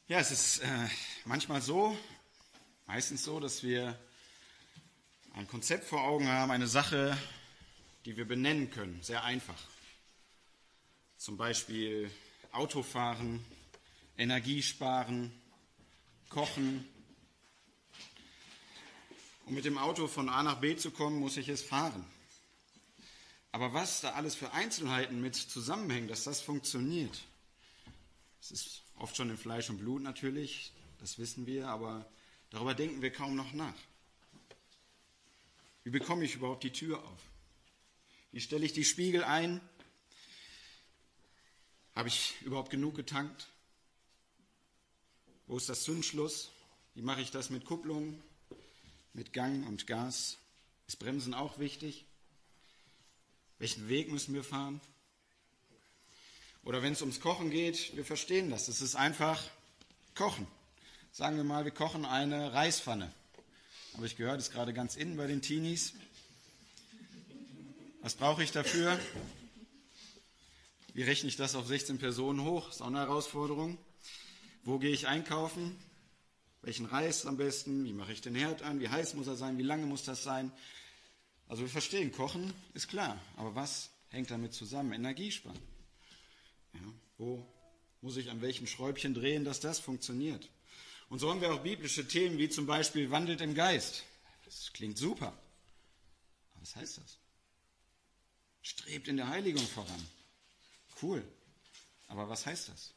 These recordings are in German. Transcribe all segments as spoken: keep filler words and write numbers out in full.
Ja, es ist äh, manchmal so, meistens so, dass wir ein Konzept vor Augen haben, eine Sache, die wir benennen können, sehr einfach. Zum Beispiel Autofahren, Energiesparen, Kochen. Um mit dem Auto von A nach B zu kommen, muss ich es fahren. Aber was da alles für Einzelheiten mit zusammenhängen, dass das funktioniert, das ist oft schon in Fleisch und Blut natürlich, das wissen wir, aber darüber denken wir kaum noch nach. Wie bekomme ich überhaupt die Tür auf? Wie stelle ich die Spiegel ein? Habe ich überhaupt genug getankt? Wo ist das Zündschluss? Wie mache ich das mit Kupplung, mit Gang und Gas? Ist Bremsen auch wichtig? Welchen Weg müssen wir fahren? Oder wenn es ums Kochen geht, wir verstehen das. Es ist einfach Kochen. Sagen wir mal, wir kochen eine Reispfanne. Habe ich gehört, ist gerade ganz innen bei den Teenies. Was brauche ich dafür? Wie rechne ich das auf sechzehn Personen hoch? Ist auch eine Herausforderung. Wo gehe ich einkaufen? Welchen Reis am besten? Wie mache ich den Herd an? Wie heiß muss er sein? Wie lange muss das sein? Also wir verstehen, Kochen ist klar. Aber was hängt damit zusammen? Energiesparen. Ja, wo muss ich an welchem Schräubchen drehen, dass das funktioniert? Und so haben wir auch biblische Themen wie zum Beispiel wandelt im Geist. Das klingt super. Aber was heißt das? Strebt in der Heiligung voran. Cool. Aber was heißt das?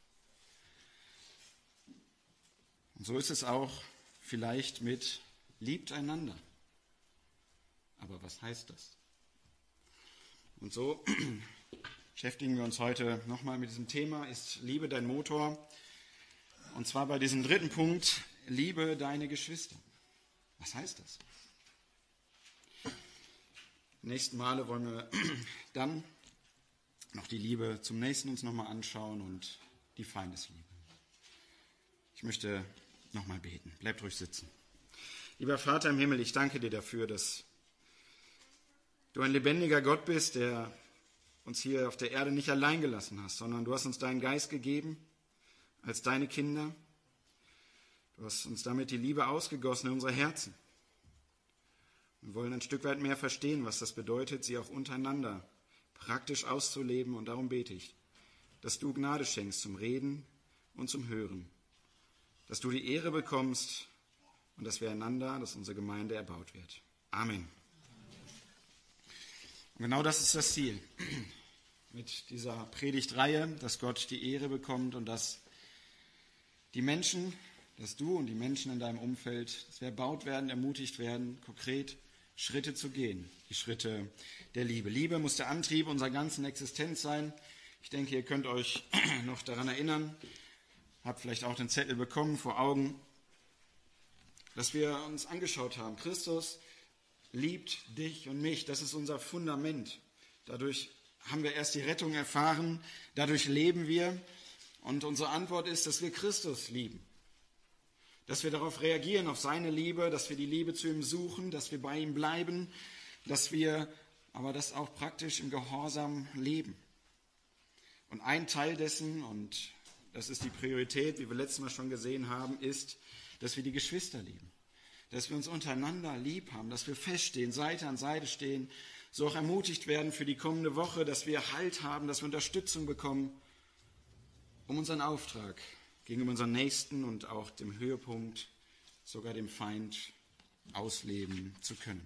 Und so ist es auch vielleicht mit liebt einander. Aber was heißt das? Und so beschäftigen wir uns heute nochmal mit diesem Thema, ist Liebe dein Motor? Und zwar bei diesem dritten Punkt, liebe deine Geschwister. Was heißt das? Die nächsten Male wollen wir dann noch die Liebe zum Nächsten uns nochmal anschauen und die Feindesliebe. Ich möchte nochmal beten. Bleibt ruhig sitzen. Lieber Vater im Himmel, ich danke dir dafür, dass du ein lebendiger Gott bist, der uns hier auf der Erde nicht allein gelassen hast, sondern du hast uns deinen Geist gegeben als deine Kinder. Du hast uns damit die Liebe ausgegossen in unsere Herzen. Wir wollen ein Stück weit mehr verstehen, was das bedeutet, sie auch untereinander praktisch auszuleben. Und darum bete ich, dass du Gnade schenkst zum Reden und zum Hören. Dass du die Ehre bekommst und dass wir einander, dass unsere Gemeinde erbaut wird. Amen. Und genau das ist das Ziel mit dieser Predigtreihe, dass Gott die Ehre bekommt und dass die Menschen, dass du und die Menschen in deinem Umfeld, dass wir erbaut werden, ermutigt werden, konkret Schritte zu gehen, die Schritte der Liebe. Liebe muss der Antrieb unserer ganzen Existenz sein. Ich denke, ihr könnt euch noch daran erinnern, habt vielleicht auch den Zettel bekommen vor Augen, dass wir uns angeschaut haben. Christus liebt dich und mich, das ist unser Fundament. Dadurch haben wir erst die Rettung erfahren, dadurch leben wir. Und unsere Antwort ist, dass wir Christus lieben. Dass wir darauf reagieren, auf seine Liebe, dass wir die Liebe zu ihm suchen, dass wir bei ihm bleiben, dass wir aber das auch praktisch im Gehorsam leben. Und ein Teil dessen, und das ist die Priorität, wie wir letztes Mal schon gesehen haben, ist, dass wir die Geschwister lieben. Dass wir uns untereinander lieb haben, dass wir feststehen, Seite an Seite stehen, so auch ermutigt werden für die kommende Woche, dass wir Halt haben, dass wir Unterstützung bekommen, um unseren Auftrag gegenüber unseren Nächsten und auch dem Höhepunkt, sogar dem Feind, ausleben zu können.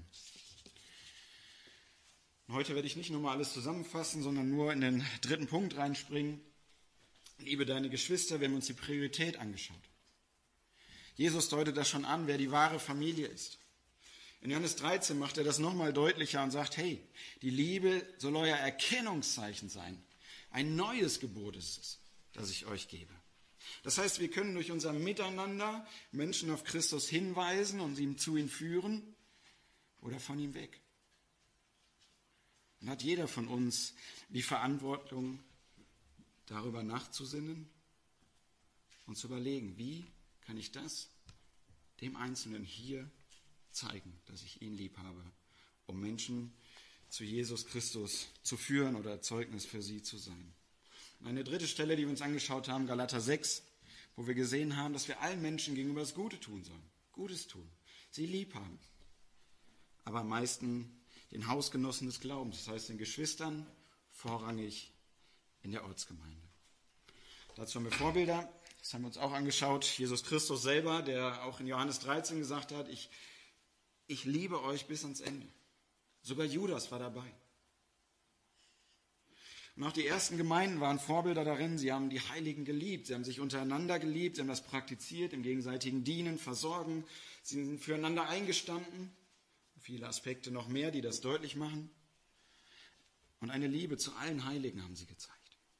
Und heute werde ich nicht nochmal alles zusammenfassen, sondern nur in den dritten Punkt reinspringen. Liebe deine Geschwister, wir haben uns die Priorität angeschaut. Jesus deutet das schon an, wer die wahre Familie ist. In Johannes dreizehn macht er das nochmal deutlicher und sagt, hey, die Liebe soll euer Erkennungszeichen sein. Ein neues Gebot ist es, das ich euch gebe. Das heißt, wir können durch unser Miteinander Menschen auf Christus hinweisen und sie zu ihm führen oder von ihm weg. Und hat jeder von uns die Verantwortung, darüber nachzusinnen und zu überlegen, wie kann ich das dem Einzelnen hier zeigen, dass ich ihn lieb habe, um Menschen zu Jesus Christus zu führen oder Zeugnis für sie zu sein. Und eine dritte Stelle, die wir uns angeschaut haben, Galater sechs, wo wir gesehen haben, dass wir allen Menschen gegenüber das Gute tun sollen. Gutes tun, sie lieb haben. Aber am meisten den Hausgenossen des Glaubens, das heißt den Geschwistern, vorrangig in der Ortsgemeinde. Dazu haben wir Vorbilder, das haben wir uns auch angeschaut. Jesus Christus selber, der auch in Johannes dreizehn gesagt hat, ich, ich liebe euch bis ans Ende. Sogar Judas war dabei. Und auch die ersten Gemeinden waren Vorbilder darin. Sie haben die Heiligen geliebt, sie haben sich untereinander geliebt, sie haben das praktiziert, im gegenseitigen Dienen, Versorgen. Sie sind füreinander eingestanden. Viele Aspekte noch mehr, die das deutlich machen. Und eine Liebe zu allen Heiligen haben sie gezeigt.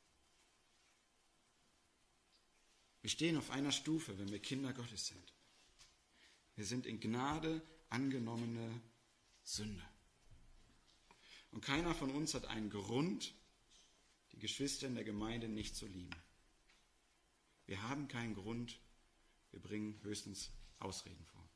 Wir stehen auf einer Stufe, wenn wir Kinder Gottes sind. Wir sind in Gnade angenommene Sünder. Und keiner von uns hat einen Grund, die Geschwister in der Gemeinde nicht zu lieben. Wir haben keinen Grund, wir bringen höchstens Ausreden vor.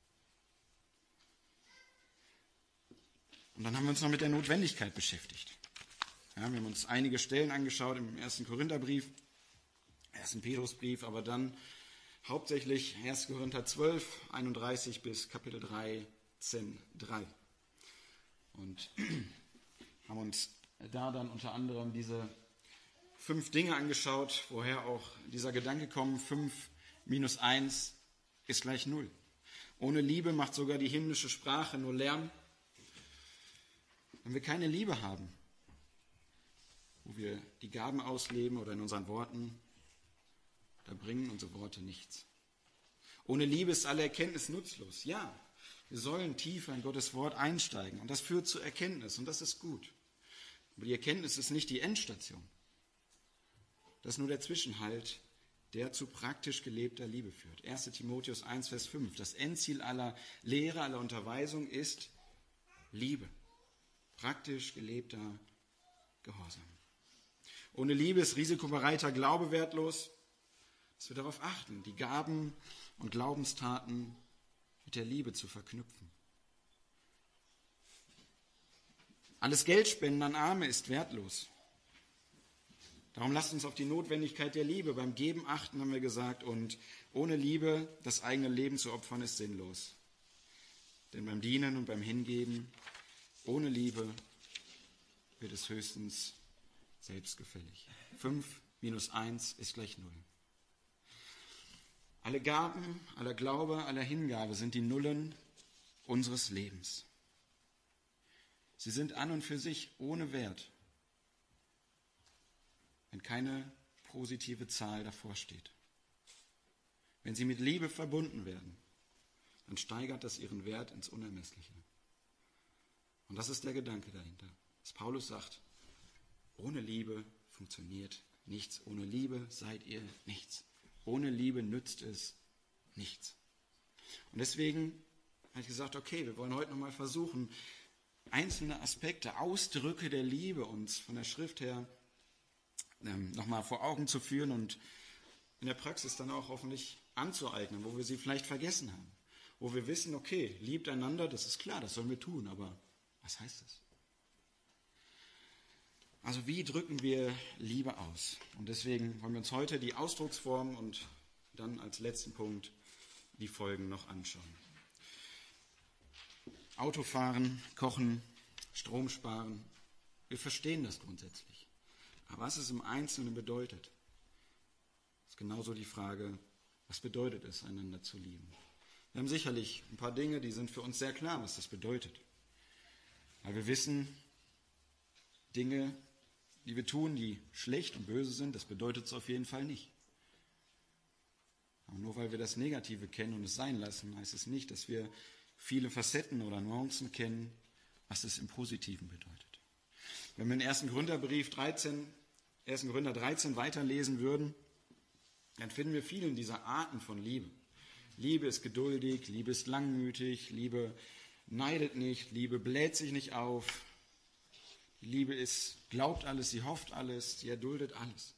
Und dann haben wir uns noch mit der Notwendigkeit beschäftigt. Ja, wir haben uns einige Stellen angeschaut im ersten Korintherbrief, ersten Petrusbrief, aber dann hauptsächlich erster Korinther zwölf, einunddreißig bis Kapitel dreizehn, drei. Und haben uns da dann unter anderem diese fünf Dinge angeschaut, woher auch dieser Gedanke kommt, fünf minus eins ist gleich null. Ohne Liebe macht sogar die himmlische Sprache nur Lärm. Wenn wir keine Liebe haben, wo wir die Gaben ausleben oder in unseren Worten, da bringen unsere Worte nichts. Ohne Liebe ist alle Erkenntnis nutzlos. Ja, wir sollen tiefer in Gottes Wort einsteigen und das führt zur Erkenntnis und das ist gut. Aber die Erkenntnis ist nicht die Endstation. Das ist nur der Zwischenhalt, der zu praktisch gelebter Liebe führt. erster Timotheus eins, Vers fünf. Das Endziel aller Lehre, aller Unterweisung ist Liebe. Praktisch gelebter Gehorsam. Ohne Liebe ist risikobereiter Glaube wertlos. Dass wir darauf achten, die Gaben und Glaubenstaten mit der Liebe zu verknüpfen. Alles Geldspenden an Arme ist wertlos. Darum lasst uns auf die Notwendigkeit der Liebe beim Geben achten, haben wir gesagt. Und ohne Liebe das eigene Leben zu opfern, ist sinnlos. Denn beim Dienen und beim Hingeben, ohne Liebe wird es höchstens selbstgefällig. fünf minus eins ist gleich null. Alle Gaben, aller Glaube, aller Hingabe sind die Nullen unseres Lebens. Sie sind an und für sich ohne Wert, wenn keine positive Zahl davor steht. Wenn sie mit Liebe verbunden werden, dann steigert das ihren Wert ins Unermessliche. Und das ist der Gedanke dahinter. Dass Paulus sagt, ohne Liebe funktioniert nichts. Ohne Liebe seid ihr nichts. Ohne Liebe nützt es nichts. Und deswegen habe ich gesagt, okay, wir wollen heute nochmal versuchen, einzelne Aspekte, Ausdrücke der Liebe uns von der Schrift her ähm, nochmal vor Augen zu führen und in der Praxis dann auch hoffentlich anzueignen, wo wir sie vielleicht vergessen haben. Wo wir wissen, okay, liebt einander, das ist klar, das sollen wir tun, aber was heißt das? Also wie drücken wir Liebe aus? Und deswegen wollen wir uns heute die Ausdrucksformen und dann als letzten Punkt die Folgen noch anschauen. Autofahren, kochen, Strom sparen, wir verstehen das grundsätzlich. Aber was es im Einzelnen bedeutet, ist genauso die Frage, was bedeutet es, einander zu lieben? Wir haben sicherlich ein paar Dinge, die sind für uns sehr klar, was das bedeutet. Weil wir wissen, Dinge, die wir tun, die schlecht und böse sind, das bedeutet es auf jeden Fall nicht. Aber nur weil wir das Negative kennen und es sein lassen, heißt es nicht, dass wir viele Facetten oder Nuancen kennen, was es im Positiven bedeutet. Wenn wir den ersten Korintherbrief dreizehn, ersten Korinther dreizehn weiterlesen würden, dann finden wir viele dieser Arten von Liebe. Liebe ist geduldig, Liebe ist langmütig, Liebe neidet nicht, Liebe bläht sich nicht auf. Die Liebe ist, glaubt alles, sie hofft alles, sie erduldet alles.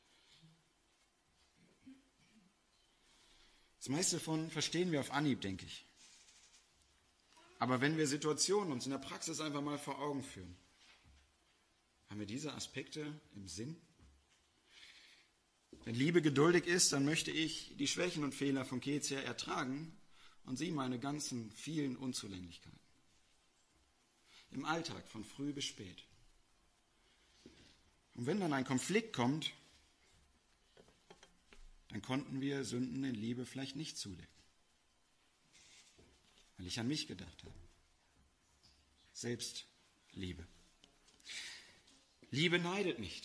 Das meiste davon verstehen wir auf Anhieb, denke ich. Aber wenn wir Situationen uns in der Praxis einfach mal vor Augen führen, haben wir diese Aspekte im Sinn? Wenn Liebe geduldig ist, dann möchte ich die Schwächen und Fehler von Kezia ertragen und sie meine ganzen vielen Unzulänglichkeiten. Im Alltag von früh bis spät. Und wenn dann ein Konflikt kommt, dann konnten wir Sünden in Liebe vielleicht nicht zudecken. Weil ich an mich gedacht habe. Selbstliebe. Liebe neidet nicht.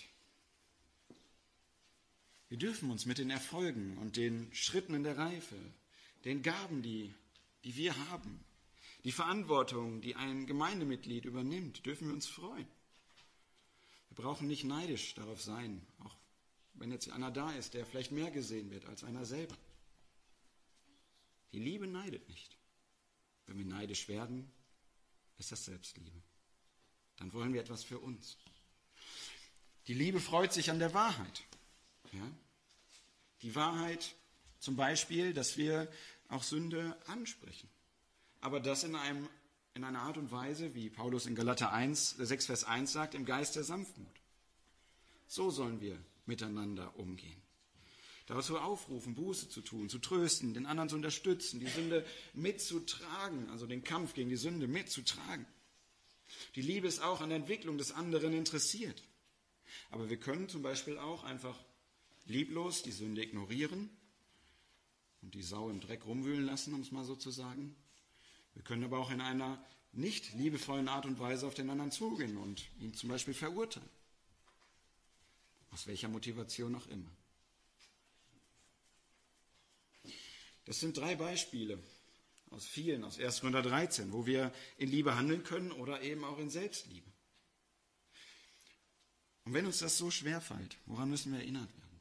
Wir dürfen uns mit den Erfolgen und den Schritten in der Reife, den Gaben, die, die wir haben, die Verantwortung, die ein Gemeindemitglied übernimmt, dürfen wir uns freuen. Wir brauchen nicht neidisch darauf sein, auch wenn jetzt einer da ist, der vielleicht mehr gesehen wird als einer selber. Die Liebe neidet nicht. Wenn wir neidisch werden, ist das Selbstliebe. Dann wollen wir etwas für uns. Die Liebe freut sich an der Wahrheit. Ja? Die Wahrheit zum Beispiel, dass wir auch Sünde ansprechen. Aber das in, einem, in einer Art und Weise, wie Paulus in Galater eins, sechs, Vers eins sagt, im Geist der Sanftmut. So sollen wir miteinander umgehen. Dazu aufrufen, Buße zu tun, zu trösten, den anderen zu unterstützen, die Sünde mitzutragen, also den Kampf gegen die Sünde mitzutragen. Die Liebe ist auch an der Entwicklung des anderen interessiert. Aber wir können zum Beispiel auch einfach lieblos die Sünde ignorieren und die Sau im Dreck rumwühlen lassen, um es mal so zu sagen. Wir können aber auch in einer nicht liebevollen Art und Weise auf den anderen zugehen und ihn zum Beispiel verurteilen. Aus welcher Motivation auch immer. Das sind drei Beispiele aus vielen, aus erster Korinther dreizehn, wo wir in Liebe handeln können oder eben auch in Selbstliebe. Und wenn uns das so schwerfällt, woran müssen wir erinnert werden?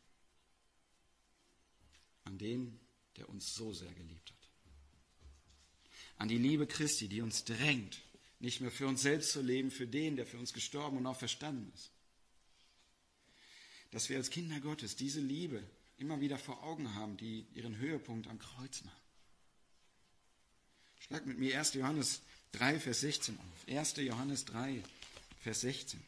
An den, der uns so sehr geliebt hat. An die Liebe Christi, die uns drängt, nicht mehr für uns selbst zu leben, für den, der für uns gestorben und auch verstanden ist. Dass wir als Kinder Gottes diese Liebe immer wieder vor Augen haben, die ihren Höhepunkt am Kreuz nahm. Schlag mit mir erster Johannes drei, Vers sechzehn auf. erster Johannes drei, Vers sechzehn.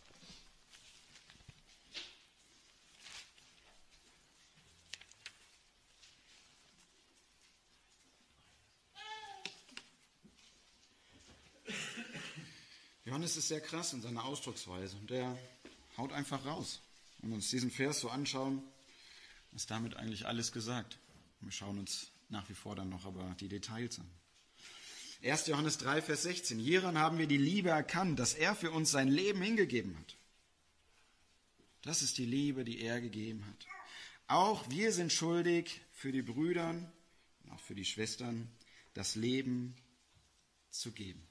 Johannes ist sehr krass in seiner Ausdrucksweise und der haut einfach raus. Wenn wir uns diesen Vers so anschauen, ist damit eigentlich alles gesagt. Wir schauen uns nach wie vor dann noch aber die Details an. erster Johannes drei, Vers sechzehn. Hieran haben wir die Liebe erkannt, dass er für uns sein Leben hingegeben hat. Das ist die Liebe, die er gegeben hat. Auch wir sind schuldig, für die Brüder und auch für die Schwestern das Leben zu geben.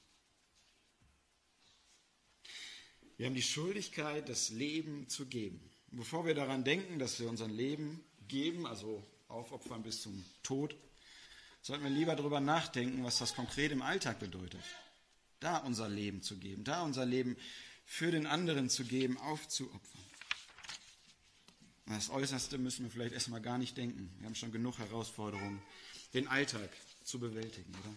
Wir haben die Schuldigkeit, das Leben zu geben. Und bevor wir daran denken, dass wir unser Leben geben, also aufopfern bis zum Tod, sollten wir lieber darüber nachdenken, was das konkret im Alltag bedeutet. Da unser Leben zu geben, da unser Leben für den anderen zu geben, aufzuopfern. An das Äußerste müssen wir vielleicht erstmal gar nicht denken. Wir haben schon genug Herausforderungen, den Alltag zu bewältigen, oder?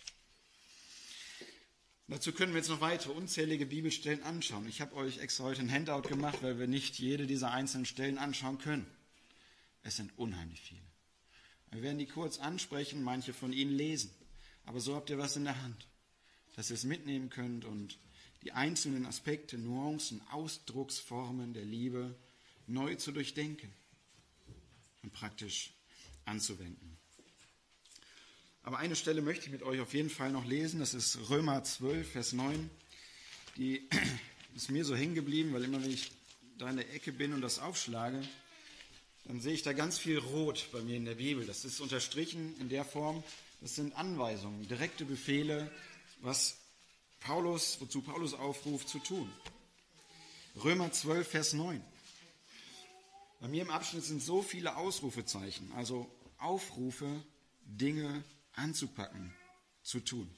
Dazu können wir jetzt noch weitere unzählige Bibelstellen anschauen. Ich habe euch extra heute ein Handout gemacht, weil wir nicht jede dieser einzelnen Stellen anschauen können. Es sind unheimlich viele. Wir werden die kurz ansprechen, manche von ihnen lesen. Aber so habt ihr was in der Hand, dass ihr es mitnehmen könnt und die einzelnen Aspekte, Nuancen, Ausdrucksformen der Liebe neu zu durchdenken und praktisch anzuwenden. Aber eine Stelle möchte ich mit euch auf jeden Fall noch lesen, das ist Römer zwölf, Vers neun. Die ist mir so hängen geblieben, weil immer wenn ich da in der Ecke bin und das aufschlage, dann sehe ich da ganz viel Rot bei mir in der Bibel. Das ist unterstrichen in der Form, das sind Anweisungen, direkte Befehle, was Paulus, wozu Paulus aufruft zu tun. Römer zwölf, Vers neun. Bei mir im Abschnitt sind so viele Ausrufezeichen, also Aufrufe, Dinge anzupacken, zu tun.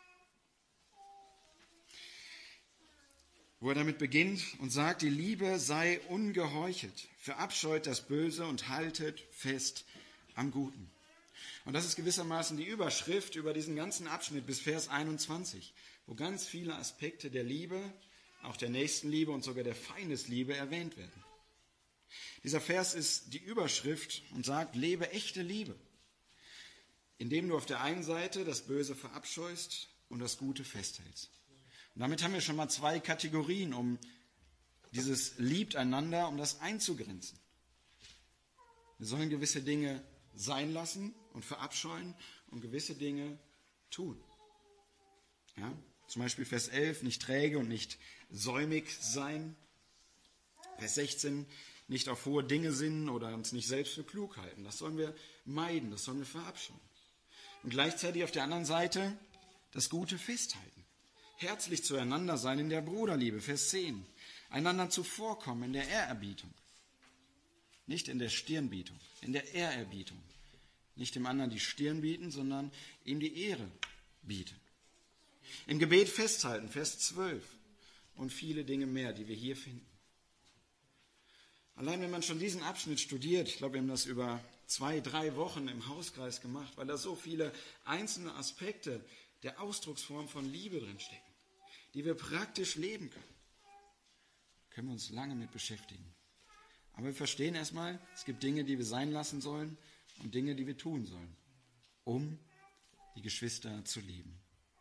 Wo er damit beginnt und sagt, die Liebe sei ungeheuchelt, verabscheut das Böse und haltet fest am Guten. Und das ist gewissermaßen die Überschrift über diesen ganzen Abschnitt bis Vers einundzwanzig, wo ganz viele Aspekte der Liebe, auch der Nächstenliebe und sogar der Feindesliebe erwähnt werden. Dieser Vers ist die Überschrift und sagt, lebe echte Liebe, indem du auf der einen Seite das Böse verabscheust und das Gute festhältst. Und damit haben wir schon mal zwei Kategorien, um dieses liebt einander, um das einzugrenzen. Wir sollen gewisse Dinge sein lassen und verabscheuen und gewisse Dinge tun. Ja, zum Beispiel Vers elf, nicht träge und nicht säumig sein. Vers sechzehn, nicht auf hohe Dinge sinnen oder uns nicht selbst für klug halten. Das sollen wir meiden, das sollen wir verabscheuen. Und gleichzeitig auf der anderen Seite das Gute festhalten. Herzlich zueinander sein in der Bruderliebe, Vers zehn. Einander zuvorkommen in der Ehrerbietung. Nicht in der Stirnbietung, in der Ehrerbietung. Nicht dem anderen die Stirn bieten, sondern ihm die Ehre bieten. Im Gebet festhalten, Vers zwölf. Und viele Dinge mehr, die wir hier finden. Allein wenn man schon diesen Abschnitt studiert, ich glaube, wir haben das über zwei, drei Wochen im Hauskreis gemacht, weil da so viele einzelne Aspekte der Ausdrucksform von Liebe drinstecken, die wir praktisch leben können. Können wir uns lange mit beschäftigen. Aber wir verstehen erstmal, es gibt Dinge, die wir sein lassen sollen und Dinge, die wir tun sollen, um die Geschwister zu lieben.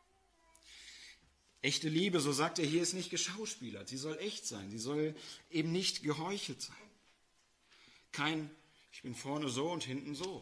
Echte Liebe, so sagt er hier, ist nicht geschauspielert. Sie soll echt sein. Sie soll eben nicht geheuchelt sein. Kein, ich bin vorne so und hinten so.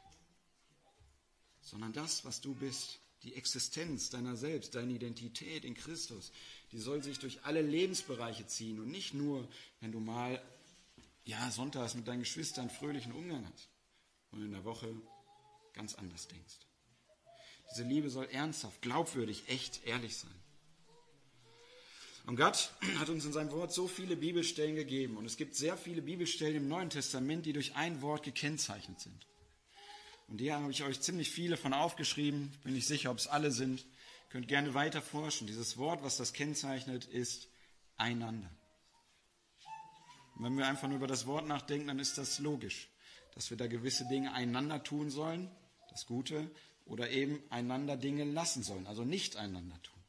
Sondern das, was du bist, die Existenz deiner selbst, deine Identität in Christus, die soll sich durch alle Lebensbereiche ziehen und nicht nur, wenn du mal, ja, sonntags mit deinen Geschwistern fröhlichen Umgang hast und in der Woche ganz anders denkst. Diese Liebe soll ernsthaft, glaubwürdig, echt, ehrlich sein. Und Gott hat uns in seinem Wort so viele Bibelstellen gegeben. Und es gibt sehr viele Bibelstellen im Neuen Testament, die durch ein Wort gekennzeichnet sind. Und hier habe ich euch ziemlich viele von aufgeschrieben. Ich bin nicht sicher, ob es alle sind. Ihr könnt gerne weiter forschen. Dieses Wort, was das kennzeichnet, ist einander. Und wenn wir einfach nur über das Wort nachdenken, dann ist das logisch, dass wir da gewisse Dinge einander tun sollen, das Gute, oder eben einander Dinge lassen sollen, also nicht einander tun.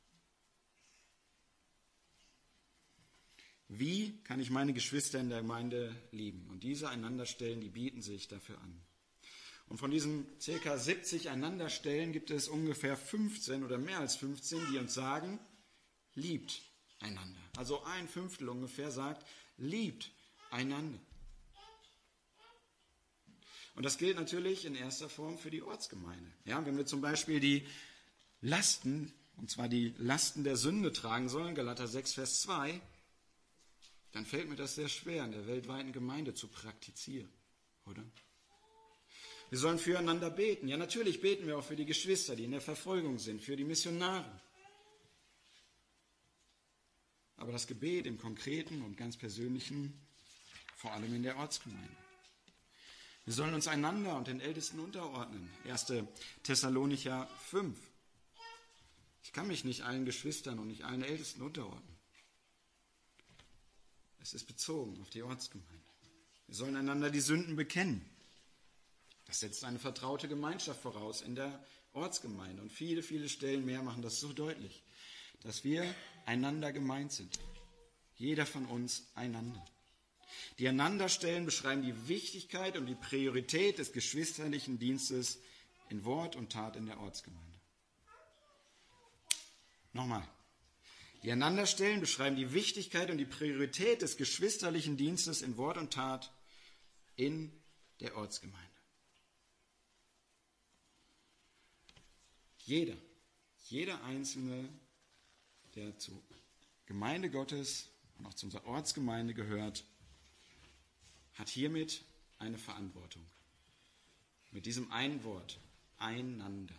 Wie kann ich meine Geschwister in der Gemeinde lieben? Und diese Einanderstellen, die bieten sich dafür an. Und von diesen ca. siebzig Einanderstellen gibt es ungefähr fünfzehn oder mehr als fünfzehn, die uns sagen, liebt einander. Also ein Fünftel ungefähr sagt, liebt einander. Und das gilt natürlich in erster Form für die Ortsgemeinde. Ja, wenn wir zum Beispiel die Lasten, und zwar die Lasten der Sünde tragen sollen, Galater sechs, Vers zwei, dann fällt mir das sehr schwer, in der weltweiten Gemeinde zu praktizieren, oder? Wir sollen füreinander beten. Ja, natürlich beten wir auch für die Geschwister, die in der Verfolgung sind, für die Missionare. Aber das Gebet im Konkreten und ganz Persönlichen, vor allem in der Ortsgemeinde. Wir sollen uns einander und den Ältesten unterordnen. erster Thessalonicher fünf. Ich kann mich nicht allen Geschwistern und nicht allen Ältesten unterordnen. Es ist bezogen auf die Ortsgemeinde. Wir sollen einander die Sünden bekennen. Das setzt eine vertraute Gemeinschaft voraus in der Ortsgemeinde. Und viele, viele Stellen mehr machen das so deutlich, dass wir einander gemeint sind. Jeder von uns einander. Die Einanderstellen beschreiben die Wichtigkeit und die Priorität des geschwisterlichen Dienstes in Wort und Tat in der Ortsgemeinde. Nochmal. Die Einanderstellen beschreiben die Wichtigkeit und die Priorität des geschwisterlichen Dienstes in Wort und Tat in der Ortsgemeinde. Jeder, jeder Einzelne, der zur Gemeinde Gottes und auch zu unserer Ortsgemeinde gehört, hat hiermit eine Verantwortung. Mit diesem einen Wort, einander.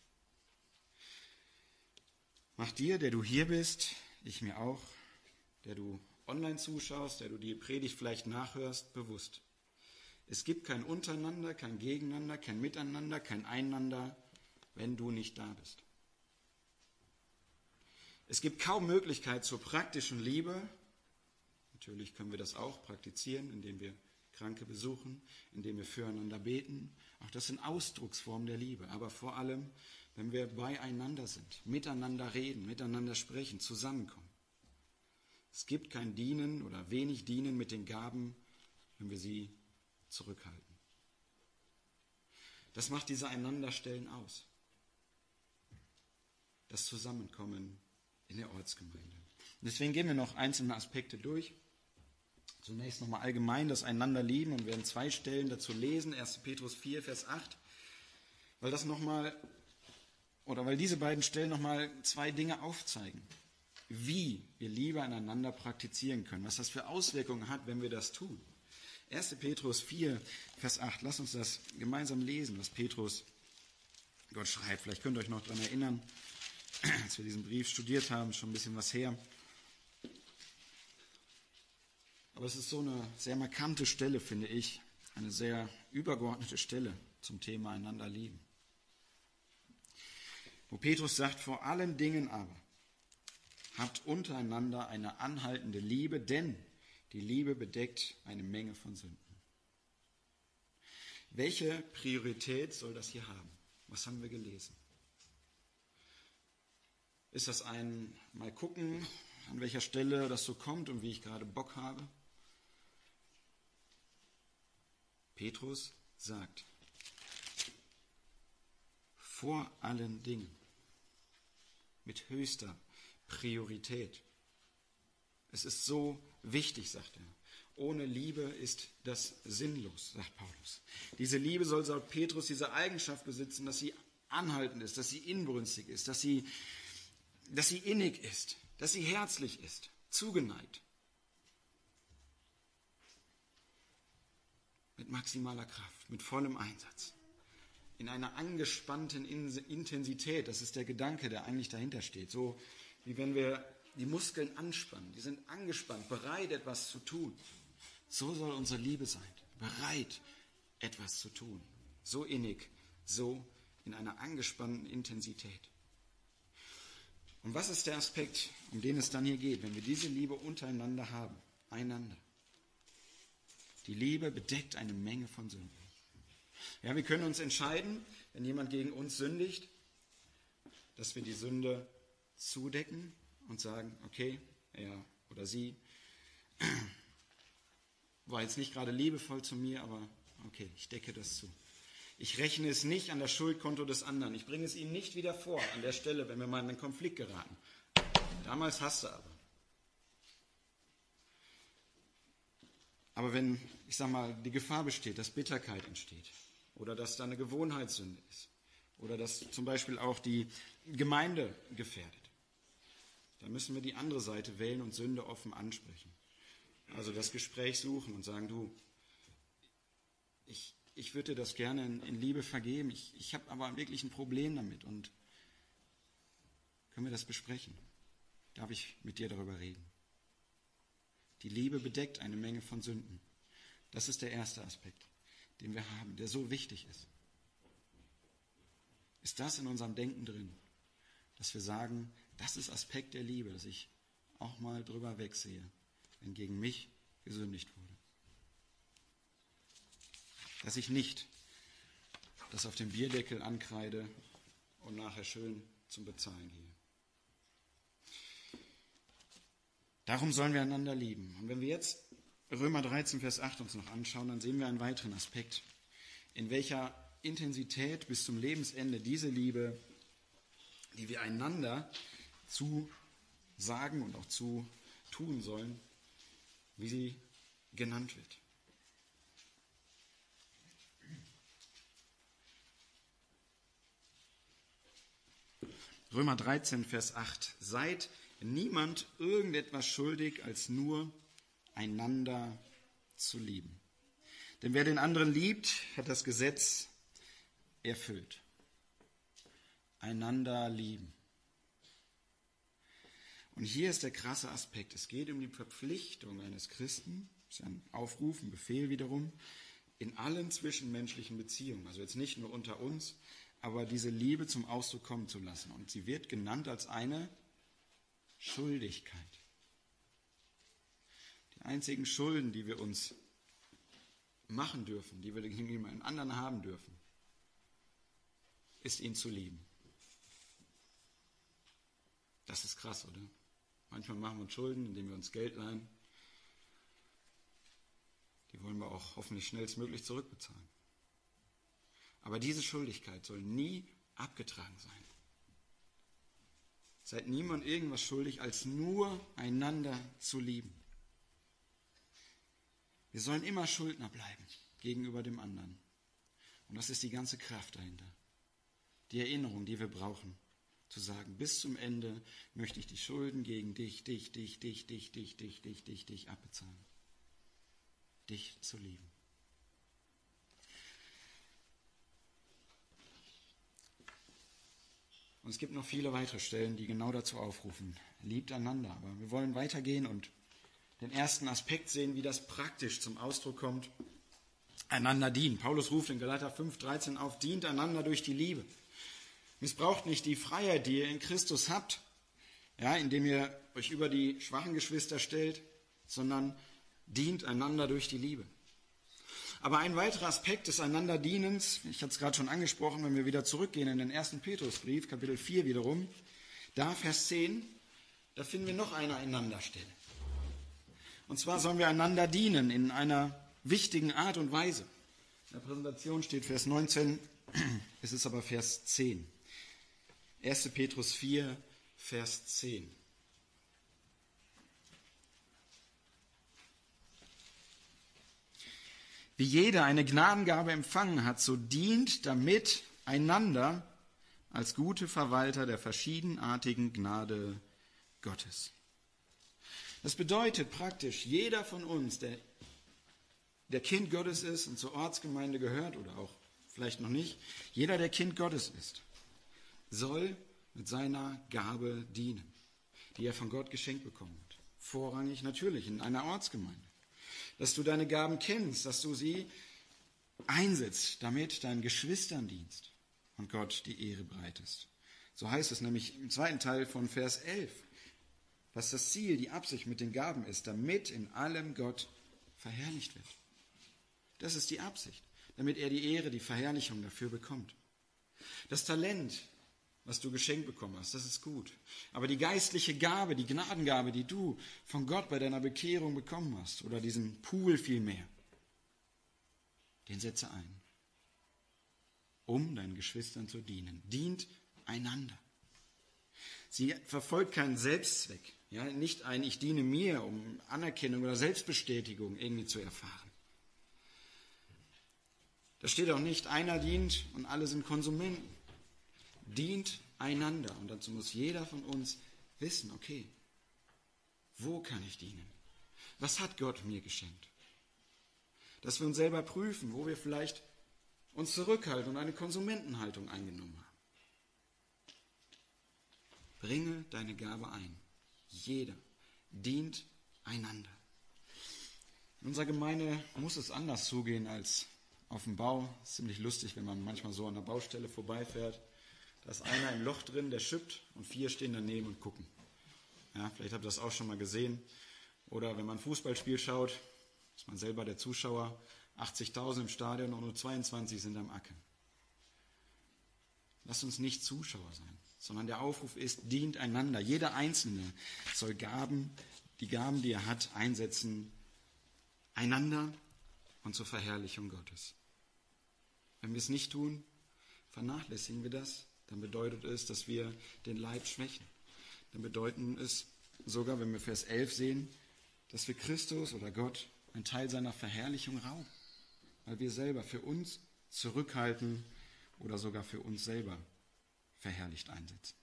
Mach dir, der du hier bist, ich mir auch, der du online zuschaust, der du die Predigt vielleicht nachhörst, bewusst. Es gibt kein Untereinander, kein Gegeneinander, kein Miteinander, kein Einander, wenn du nicht da bist. Es gibt kaum Möglichkeit zur praktischen Liebe. Natürlich können wir das auch praktizieren, indem wir Kranke besuchen, indem wir füreinander beten. Auch das sind Ausdrucksformen der Liebe. Aber vor allem, wenn wir beieinander sind, miteinander reden, miteinander sprechen, zusammenkommen. Es gibt kein Dienen oder wenig Dienen mit den Gaben wenn wir sie zurückhalten. Das macht diese Einanderstellen aus. Das Zusammenkommen in der Ortsgemeinde. Und deswegen gehen wir noch einzelne Aspekte durch. Zunächst nochmal allgemein das Einanderlieben und wir werden zwei Stellen dazu lesen. erster Petrus vier, Vers acht. Weil das nochmal, oder weil diese beiden Stellen nochmal zwei Dinge aufzeigen. Wie wir Liebe aneinander praktizieren können. Was das für Auswirkungen hat, wenn wir das tun. erster Petrus vier, Vers acht. Lasst uns das gemeinsam lesen, was Petrus Gott schreibt. Vielleicht könnt ihr euch noch daran erinnern, als wir diesen Brief studiert haben, schon ein bisschen was her. Aber es ist so eine sehr markante Stelle, finde ich. Eine sehr übergeordnete Stelle zum Thema einander lieben. Wo Petrus sagt, vor allen Dingen aber, habt untereinander eine anhaltende Liebe, denn die Liebe bedeckt eine Menge von Sünden. Welche Priorität soll das hier haben? Was haben wir gelesen? Ist das ein mal gucken, an welcher Stelle das so kommt und wie ich gerade Bock habe? Petrus sagt, vor allen Dingen, mit höchster Priorität. Es ist so wichtig, sagt er. Ohne Liebe ist das sinnlos, sagt Paulus. Diese Liebe soll, sagt Petrus, diese Eigenschaft besitzen, dass sie anhaltend ist, dass sie inbrünstig ist, dass sie, dass sie innig ist, dass sie herzlich ist, zugeneigt. Mit maximaler Kraft, mit vollem Einsatz. In einer angespannten Intensität, das ist der Gedanke, der eigentlich dahinter steht. So wie wenn wir die Muskeln anspannen, die sind angespannt, bereit, etwas zu tun. So soll unsere Liebe sein, bereit, etwas zu tun. So innig, so in einer angespannten Intensität. Und was ist der Aspekt, um den es dann hier geht, wenn wir diese Liebe untereinander haben, einander? Die Liebe bedeckt eine Menge von Sünden. Ja, wir können uns entscheiden, wenn jemand gegen uns sündigt, dass wir die Sünde zudecken und sagen, okay, er oder sie war jetzt nicht gerade liebevoll zu mir, aber okay, ich decke das zu. Ich rechne es nicht an das Schuldkonto des anderen. Ich bringe es ihm nicht wieder vor an der Stelle, wenn wir mal in einen Konflikt geraten. Damals hasste aber. Aber wenn, ich sag mal, die Gefahr besteht, dass Bitterkeit entsteht oder dass da eine Gewohnheitssünde ist oder dass zum Beispiel auch die Gemeinde gefährdet, dann müssen wir die andere Seite wählen und Sünde offen ansprechen. Also das Gespräch suchen und sagen, du, ich, ich würde dir das gerne in, in Liebe vergeben, ich, ich habe aber wirklich ein Problem damit und können wir das besprechen? Darf ich mit dir darüber reden? Die Liebe bedeckt eine Menge von Sünden. Das ist der erste Aspekt, den wir haben, der so wichtig ist. Ist das in unserem Denken drin, dass wir sagen, das ist Aspekt der Liebe, dass ich auch mal drüber wegsehe, wenn gegen mich gesündigt wurde. Dass ich nicht das auf dem Bierdeckel ankreide und nachher schön zum Bezahlen gehe. Darum sollen wir einander lieben. Und wenn wir jetzt Römer dreizehn, Vers acht uns noch anschauen, dann sehen wir einen weiteren Aspekt, in welcher Intensität bis zum Lebensende diese Liebe, die wir einander zu sagen und auch zu tun sollen, wie sie genannt wird. Römer dreizehn, Vers acht. Seid niemand irgendetwas schuldig, als nur einander zu lieben. Denn wer den anderen liebt, hat das Gesetz erfüllt. Einander lieben. Und hier ist der krasse Aspekt. Es geht um die Verpflichtung eines Christen, das ist ein Aufruf, ein Befehl wiederum, in allen zwischenmenschlichen Beziehungen. Also jetzt nicht nur unter uns, aber diese Liebe zum Ausdruck kommen zu lassen. Und sie wird genannt als eine Schuldigkeit. Die einzigen Schulden, die wir uns machen dürfen, die wir gegenüber einem anderen haben dürfen, ist ihn zu lieben. Das ist krass, oder? Manchmal machen wir uns Schulden, indem wir uns Geld leihen. die wollen wir auch hoffentlich schnellstmöglich zurückbezahlen. Aber diese Schuldigkeit soll nie abgetragen sein. Seid niemand irgendwas schuldig, als nur einander zu lieben. Wir sollen immer Schuldner bleiben gegenüber dem anderen. Und das ist die ganze Kraft dahinter. Die Erinnerung, die wir brauchen, zu sagen, bis zum Ende möchte ich die Schulden gegen dich, dich, dich, dich, dich, dich, dich, dich, dich, dich abbezahlen. Dich zu lieben. Und es gibt noch viele weitere Stellen, die genau dazu aufrufen. Liebt einander. Aber wir wollen weitergehen und den ersten Aspekt sehen, wie das praktisch zum Ausdruck kommt. Einander dienen. Paulus ruft in Galater fünf dreizehn auf, dient einander durch die Liebe. Missbraucht nicht die Freiheit, die ihr in Christus habt, ja, indem ihr euch über die schwachen Geschwister stellt, sondern dient einander durch die Liebe. Aber ein weiterer Aspekt des Einanderdienens, ich hatte es gerade schon angesprochen, wenn wir wieder zurückgehen in den ersten Petrusbrief, Kapitel vier wiederum, da Vers zehn, da finden wir noch eine Einanderstelle. Und zwar sollen wir einander dienen in einer wichtigen Art und Weise. In der Präsentation steht Vers neunzehn, es ist aber Vers zehn. erster Petrus vier, Vers zehn. Wie jeder eine Gnadengabe empfangen hat, so dient damit einander als gute Verwalter der verschiedenartigen Gnade Gottes. Das bedeutet praktisch, jeder von uns, der, der Kind Gottes ist und zur Ortsgemeinde gehört oder auch vielleicht noch nicht, jeder, der Kind Gottes ist, soll mit seiner Gabe dienen, die er von Gott geschenkt bekommt. Vorrangig natürlich in einer Ortsgemeinde. Dass du deine Gaben kennst, dass du sie einsetzt, damit deinen Geschwistern dienst und Gott die Ehre bereitest. So heißt es nämlich im zweiten Teil von Vers elf, was das Ziel, die Absicht mit den Gaben ist, damit in allem Gott verherrlicht wird. Das ist die Absicht, damit er die Ehre, die Verherrlichung dafür bekommt. Das Talent, was du geschenkt bekommen hast, das ist gut. Aber die geistliche Gabe, die Gnadengabe, die du von Gott bei deiner Bekehrung bekommen hast, oder diesen Pool vielmehr, den setze ein, um deinen Geschwistern zu dienen. Dient einander. Sie verfolgt keinen Selbstzweck, ja, nicht ein Ich diene mir, um Anerkennung oder Selbstbestätigung irgendwie zu erfahren. Da steht auch nicht, einer dient und alle sind Konsumenten. Dient einander. Und dazu muss jeder von uns wissen, okay, wo kann ich dienen? Was hat Gott mir geschenkt? Dass wir uns selber prüfen, wo wir vielleicht uns zurückhalten und eine Konsumentenhaltung eingenommen haben. Bringe deine Gabe ein. Jeder dient einander. In unserer Gemeinde muss es anders zugehen als auf dem Bau. Es ist ziemlich lustig, wenn man manchmal so an der Baustelle vorbeifährt. Da ist einer im Loch drin, der schippt und vier stehen daneben und gucken. Ja, vielleicht habt ihr das auch schon mal gesehen. Oder wenn man ein Fußballspiel schaut, ist man selber der Zuschauer, achtzigtausend im Stadion und nur zweiundzwanzig sind am Acker. Lasst uns nicht Zuschauer sein, sondern der Aufruf ist, dient einander. Jeder Einzelne soll Gaben, die Gaben, die er hat, einsetzen, einander und zur Verherrlichung Gottes. Wenn wir es nicht tun, vernachlässigen wir das. Dann bedeutet es, dass wir den Leib schwächen. Dann bedeutet es sogar, wenn wir Vers elf sehen, dass wir Christus oder Gott einen Teil seiner Verherrlichung rauben, weil wir selber für uns zurückhalten oder sogar für uns selber verherrlicht einsetzen.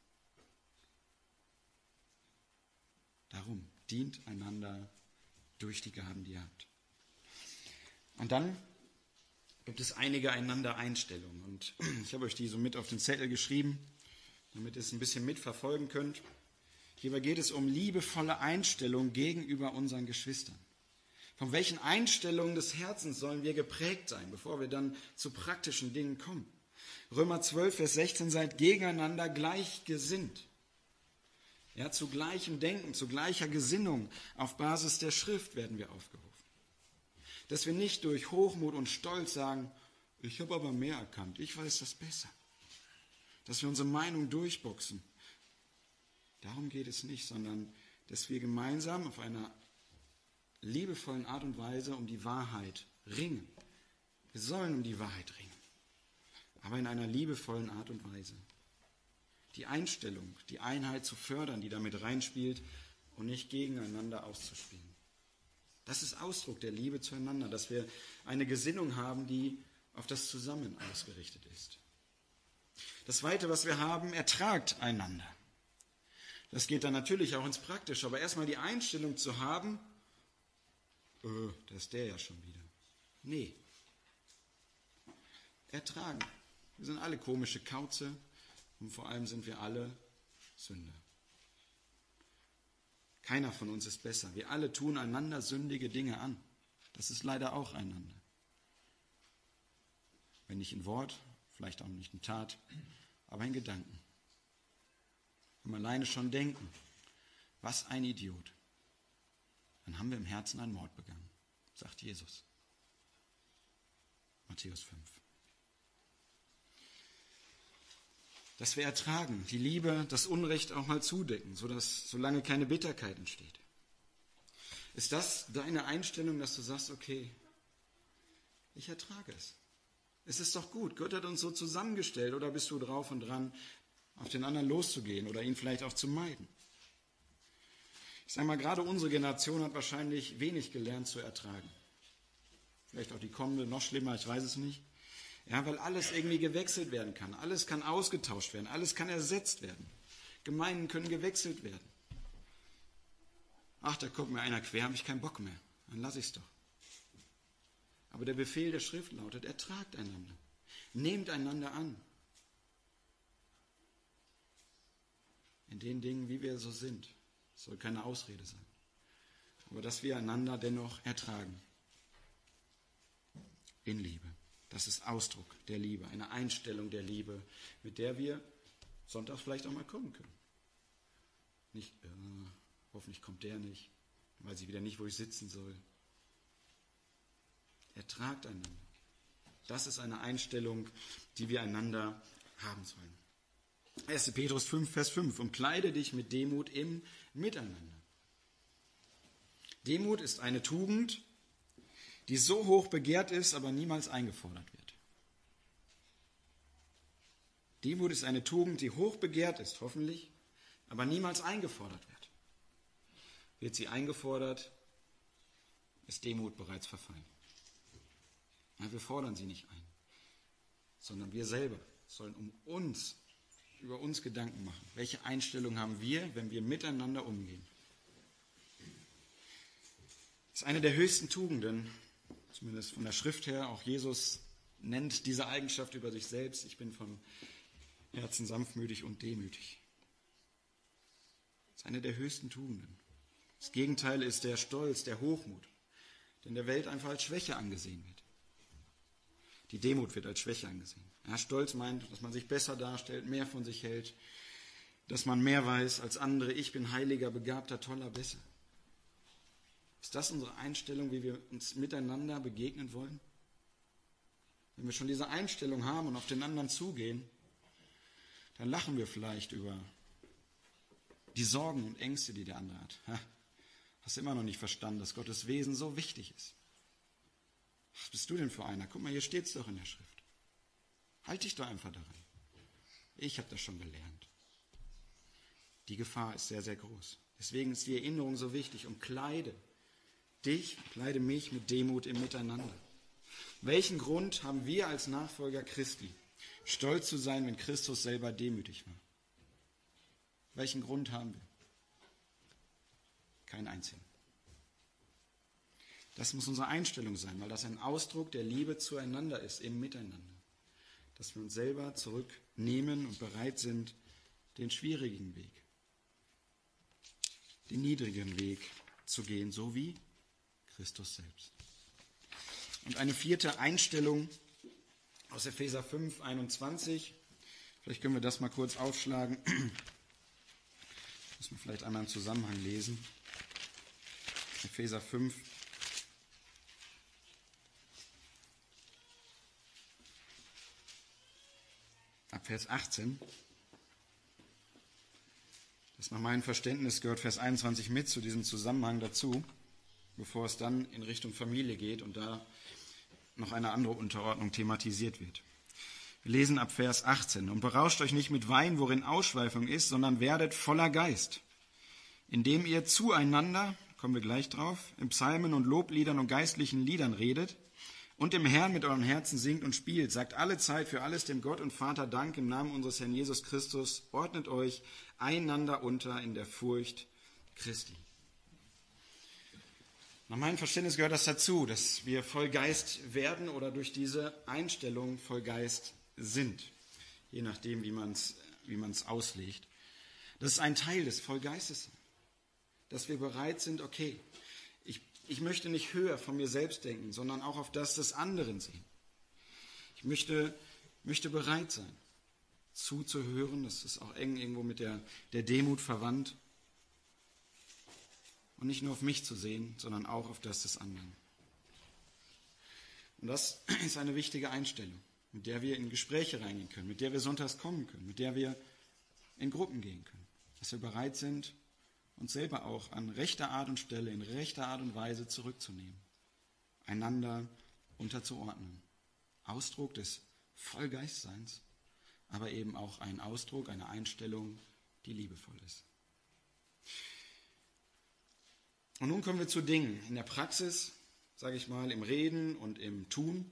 Darum dient einander durch die Gaben, die ihr habt. Und dann gibt es einige Einander-Einstellungen. Und ich habe euch die so mit auf den Zettel geschrieben, damit ihr es ein bisschen mitverfolgen könnt. Hierbei geht es um liebevolle Einstellung gegenüber unseren Geschwistern. Von welchen Einstellungen des Herzens sollen wir geprägt sein, bevor wir dann zu praktischen Dingen kommen? Römer zwölf, Vers sechzehn, seid gegeneinander gleichgesinnt. Ja, zu gleichem Denken, zu gleicher Gesinnung auf Basis der Schrift werden wir aufgerufen. Dass wir nicht durch Hochmut und Stolz sagen, ich habe aber mehr erkannt, ich weiß das besser. Dass wir unsere Meinung durchboxen. Darum geht es nicht, sondern dass wir gemeinsam auf einer liebevollen Art und Weise um die Wahrheit ringen. Wir sollen um die Wahrheit ringen, aber in einer liebevollen Art und Weise. Die Einstellung, die Einheit zu fördern, die damit reinspielt und nicht gegeneinander auszuspielen. Das ist Ausdruck der Liebe zueinander, dass wir eine Gesinnung haben, die auf das Zusammen ausgerichtet ist. Das Zweite, was wir haben, ertragt einander. Das geht dann natürlich auch ins Praktische, aber erstmal die Einstellung zu haben, äh, da ist der ja schon wieder. Nee. Ertragen. Wir sind alle komische Kauze und vor allem sind wir alle Sünder. Keiner von uns ist besser. Wir alle tun einander sündige Dinge an. Das ist leider auch einander. Wenn nicht in Wort, vielleicht auch nicht in Tat, aber in Gedanken. Wenn wir alleine schon denken, was ein Idiot, dann haben wir im Herzen einen Mord begangen, sagt Jesus. Matthäus fünf. Dass wir ertragen, die Liebe, das Unrecht auch mal zudecken, sodass, solange keine Bitterkeit entsteht. Ist das deine Einstellung, dass du sagst, okay, ich ertrage es. Es ist doch gut, Gott hat uns so zusammengestellt, oder bist du drauf und dran, auf den anderen loszugehen oder ihn vielleicht auch zu meiden? Ich sage mal, gerade unsere Generation hat wahrscheinlich wenig gelernt zu ertragen. Vielleicht auch die kommende, noch schlimmer, ich weiß es nicht. Ja, weil alles irgendwie gewechselt werden kann. Alles kann ausgetauscht werden. Alles kann ersetzt werden. Gemeinden können gewechselt werden. Ach, da kommt mir einer quer, habe ich keinen Bock mehr. Dann lasse ich es doch. Aber der Befehl der Schrift lautet, ertragt einander. Nehmt einander an. In den Dingen, wie wir so sind. Das soll keine Ausrede sein. Aber dass wir einander dennoch ertragen. In Liebe. Das ist Ausdruck der Liebe, eine Einstellung der Liebe, mit der wir sonntags vielleicht auch mal kommen können. Nicht, äh, hoffentlich kommt der nicht, weiß ich wieder nicht, wo ich sitzen soll. Ertragt einander. Das ist eine Einstellung, die wir einander haben sollen. erster Petrus fünf, Vers fünf. Umkleide dich mit Demut im Miteinander. Demut ist eine Tugend, die so hoch begehrt ist, aber niemals eingefordert wird. Demut ist eine Tugend, die hoch begehrt ist, hoffentlich, aber niemals eingefordert wird. Wird sie eingefordert, ist Demut bereits verfallen. Ja, wir fordern sie nicht ein, sondern wir selber sollen um uns, über uns Gedanken machen. Welche Einstellung haben wir, wenn wir miteinander umgehen? Das ist eine der höchsten Tugenden, zumindest von der Schrift her. Auch Jesus nennt diese Eigenschaft über sich selbst. Ich bin von Herzen sanftmütig und demütig. Das ist eine der höchsten Tugenden. Das Gegenteil ist der Stolz, der Hochmut, der in der Welt einfach als Schwäche angesehen wird. Die Demut wird als Schwäche angesehen. Ja, Stolz meint, dass man sich besser darstellt, mehr von sich hält, dass man mehr weiß als andere. Ich bin heiliger, begabter, toller, besser. Ist das unsere Einstellung, wie wir uns miteinander begegnen wollen? Wenn wir schon diese Einstellung haben und auf den anderen zugehen, dann lachen wir vielleicht über die Sorgen und Ängste, die der andere hat. Ha, hast du immer noch nicht verstanden, dass Gottes Wesen so wichtig ist. Was bist du denn für einer? Guck mal, hier steht es doch in der Schrift. Halt dich doch einfach daran. Ich habe das schon gelernt. Die Gefahr ist sehr, sehr groß. Deswegen ist die Erinnerung so wichtig. Umkleide dich, kleide mich mit Demut im Miteinander. Welchen Grund haben wir als Nachfolger Christi, stolz zu sein, wenn Christus selber demütig war? Welchen Grund haben wir? Keinen einzigen. Das muss unsere Einstellung sein, weil das ein Ausdruck der Liebe zueinander ist, im Miteinander. Dass wir uns selber zurücknehmen und bereit sind, den schwierigen Weg, den niedrigen Weg zu gehen, so wie Christus selbst. Und eine vierte Einstellung aus Epheser fünf, einundzwanzig. Vielleicht können wir das mal kurz aufschlagen. Müssen wir vielleicht einmal im Zusammenhang lesen. Epheser fünf. Ab Vers achtzehn. Das nach meinem Verständnis gehört Vers einundzwanzig mit zu diesem Zusammenhang dazu. bevor es dann in Richtung Familie geht und da noch eine andere Unterordnung thematisiert wird. Wir lesen ab Vers achtzehn. Und berauscht euch nicht mit Wein, worin Ausschweifung ist, sondern werdet voller Geist, indem ihr zueinander, kommen wir gleich drauf, in Psalmen und Lobliedern und geistlichen Liedern redet und dem Herrn mit euren Herzen singt und spielt. Sagt alle Zeit für alles dem Gott und Vater Dank im Namen unseres Herrn Jesus Christus. Ordnet euch einander unter in der Furcht Christi. Nach meinem Verständnis gehört das dazu, dass wir voll Geist werden oder durch diese Einstellung voll Geist sind, je nachdem, wie man es wie man es auslegt. Das ist ein Teil des Vollgeistes, dass wir bereit sind, okay, ich, ich möchte nicht höher von mir selbst denken, sondern auch auf das des anderen sehen. Ich möchte, möchte bereit sein, zuzuhören, das ist auch eng irgendwo mit der, der Demut verwandt. Und nicht nur auf mich zu sehen, sondern auch auf das des anderen. Und das ist eine wichtige Einstellung, mit der wir in Gespräche reingehen können, mit der wir sonntags kommen können, mit der wir in Gruppen gehen können. Dass wir bereit sind, uns selber auch an rechter Art und Stelle, in rechter Art und Weise zurückzunehmen, einander unterzuordnen. Ausdruck des Vollgeistseins, aber eben auch ein Ausdruck, eine Einstellung, die liebevoll ist. Und nun kommen wir zu Dingen in der Praxis, sage ich mal, im Reden und im Tun.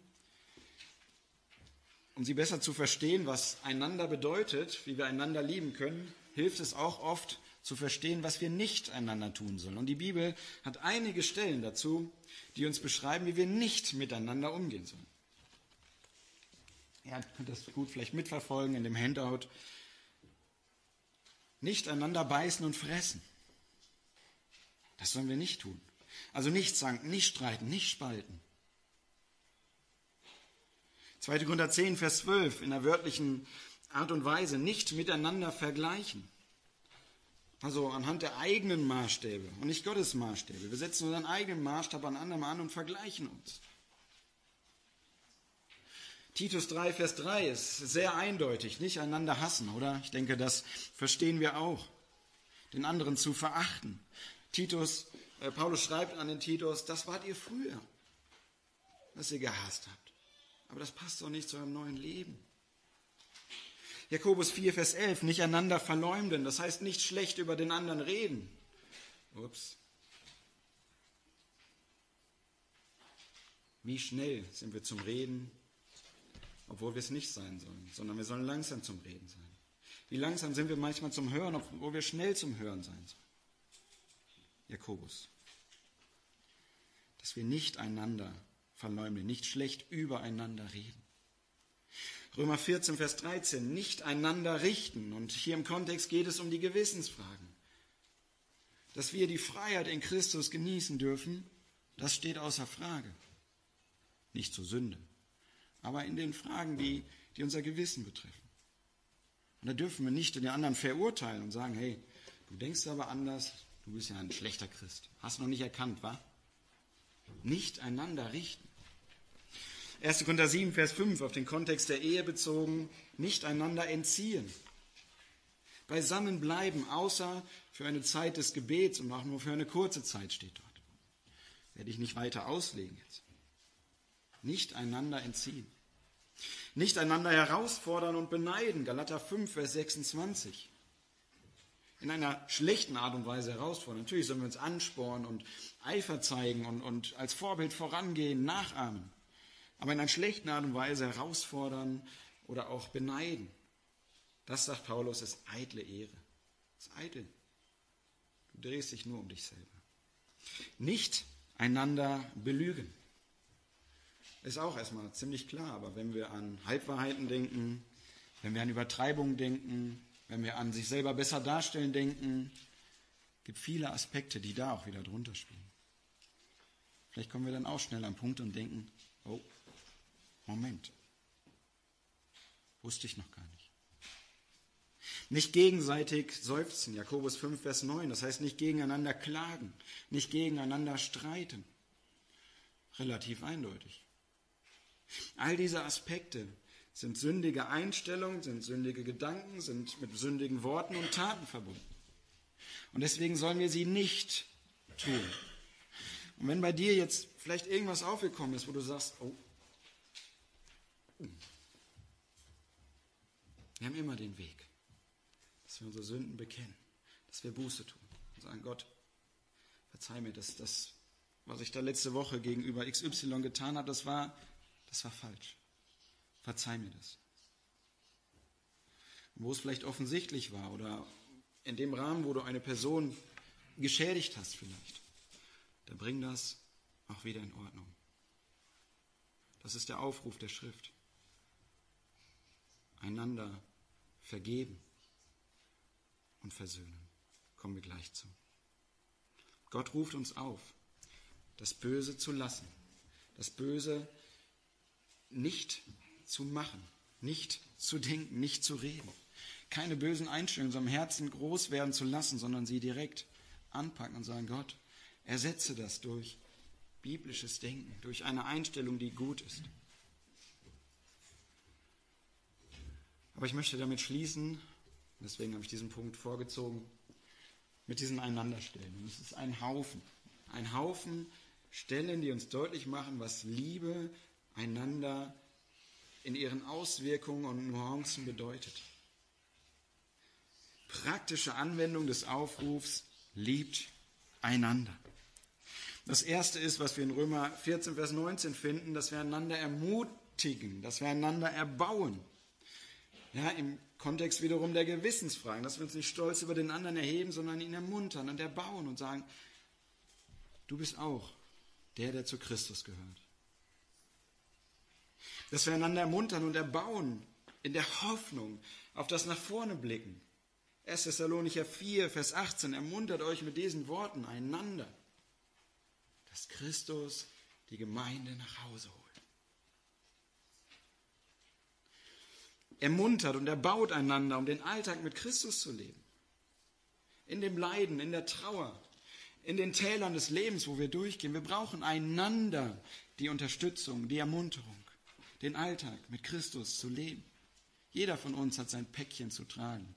Um sie besser zu verstehen, was einander bedeutet, wie wir einander lieben können, hilft es auch oft zu verstehen, was wir nicht einander tun sollen. Und die Bibel hat einige Stellen dazu, die uns beschreiben, wie wir nicht miteinander umgehen sollen. Ja, ihr könnt das gut vielleicht mitverfolgen in dem Handout. Nicht einander beißen und fressen. Das sollen wir nicht tun. Also nicht zanken, nicht streiten, nicht spalten. zweiter Korinther zehn, Vers zwölf, in der wörtlichen Art und Weise, nicht miteinander vergleichen. Also anhand der eigenen Maßstäbe und nicht Gottes Maßstäbe. Wir setzen unseren eigenen Maßstab an anderem an und vergleichen uns. Titus drei, Vers drei ist sehr eindeutig, nicht einander hassen, oder? Ich denke, das verstehen wir auch. Den anderen zu verachten. Titus, äh, Paulus schreibt an den Titus, das wart ihr früher, dass ihr gehasst habt. Aber das passt doch nicht zu eurem neuen Leben. Jakobus vier, Vers elf, nicht einander verleumden, das heißt nicht schlecht über den anderen reden. Ups. Wie schnell sind wir zum Reden, obwohl wir es nicht sein sollen, sondern wir sollen langsam zum Reden sein. Wie langsam sind wir manchmal zum Hören, obwohl wir schnell zum Hören sein sollen. Jakobus. Dass wir nicht einander verleumden, nicht schlecht übereinander reden. Römer vierzehn, Vers dreizehn, nicht einander richten. Und hier im Kontext geht es um die Gewissensfragen. Dass wir die Freiheit in Christus genießen dürfen, das steht außer Frage. Nicht zur Sünde, aber in den Fragen, die, die unser Gewissen betreffen. Und da dürfen wir nicht den anderen verurteilen und sagen, hey, du denkst aber anders, du bist ja ein schlechter Christ. Hast noch nicht erkannt, wa? Nicht einander richten. erster Korinther sieben, Vers fünf, auf den Kontext der Ehe bezogen, nicht einander entziehen. Beisammen bleiben, außer für eine Zeit des Gebets und auch nur für eine kurze Zeit steht dort. Werde ich nicht weiter auslegen jetzt. Nicht einander entziehen. Nicht einander herausfordern und beneiden. Galater fünf, Vers sechsundzwanzig. In einer schlechten Art und Weise herausfordern. Natürlich sollen wir uns anspornen und Eifer zeigen und, und als Vorbild vorangehen, nachahmen. Aber in einer schlechten Art und Weise herausfordern oder auch beneiden. Das, sagt Paulus, ist eitle Ehre. Das ist eitel. Du drehst dich nur um dich selber. Nicht einander belügen. Ist auch erstmal ziemlich klar, aber wenn wir an Halbwahrheiten denken, wenn wir an Übertreibungen denken, wenn wir an sich selber besser darstellen denken, gibt viele Aspekte, die da auch wieder drunter spielen. Vielleicht kommen wir dann auch schnell am Punkt und denken, oh, Moment, wusste ich noch gar nicht. Nicht gegenseitig seufzen, Jakobus fünf, Vers neun, das heißt nicht gegeneinander klagen, nicht gegeneinander streiten. Relativ eindeutig. All diese Aspekte sind sündige Einstellungen, sind sündige Gedanken, sind mit sündigen Worten und Taten verbunden. Und deswegen sollen wir sie nicht tun. Und wenn bei dir jetzt vielleicht irgendwas aufgekommen ist, wo du sagst, oh, wir haben immer den Weg, dass wir unsere Sünden bekennen, dass wir Buße tun und sagen, Gott, verzeih mir, dass das, was ich da letzte Woche gegenüber X Y getan habe, das war, das war falsch. Verzeih mir das. Und wo es vielleicht offensichtlich war oder in dem Rahmen, wo du eine Person geschädigt hast vielleicht, dann bring das auch wieder in Ordnung. Das ist der Aufruf der Schrift. Einander vergeben und versöhnen. Kommen wir gleich zu. Gott ruft uns auf, das Böse zu lassen, das Böse nicht zu machen, nicht zu denken, nicht zu reden. Keine bösen Einstellungen in unserem Herzen groß werden zu lassen, sondern sie direkt anpacken und sagen, Gott, ersetze das durch biblisches Denken, durch eine Einstellung, die gut ist. Aber ich möchte damit schließen, deswegen habe ich diesen Punkt vorgezogen, mit diesen Einanderstellen. Und es ist ein Haufen, ein Haufen Stellen, die uns deutlich machen, was Liebe einander in ihren Auswirkungen und Nuancen bedeutet. Praktische Anwendung des Aufrufs, liebt einander. Das erste ist, was wir in Römer vierzehn, Vers neunzehn finden, dass wir einander ermutigen, dass wir einander erbauen. Ja, im Kontext wiederum der Gewissensfragen, dass wir uns nicht stolz über den anderen erheben, sondern ihn ermuntern und erbauen und sagen, du bist auch der, der zu Christus gehört. Dass wir einander ermuntern und erbauen in der Hoffnung auf das nach vorne blicken. erster Thessalonicher vier, Vers achtzehn, ermuntert euch mit diesen Worten einander, dass Christus die Gemeinde nach Hause holt. Ermuntert und erbaut einander, um den Alltag mit Christus zu leben. In dem Leiden, in der Trauer, in den Tälern des Lebens, wo wir durchgehen. Wir brauchen einander die Unterstützung, die Ermunterung, den Alltag mit Christus zu leben. Jeder von uns hat sein Päckchen zu tragen.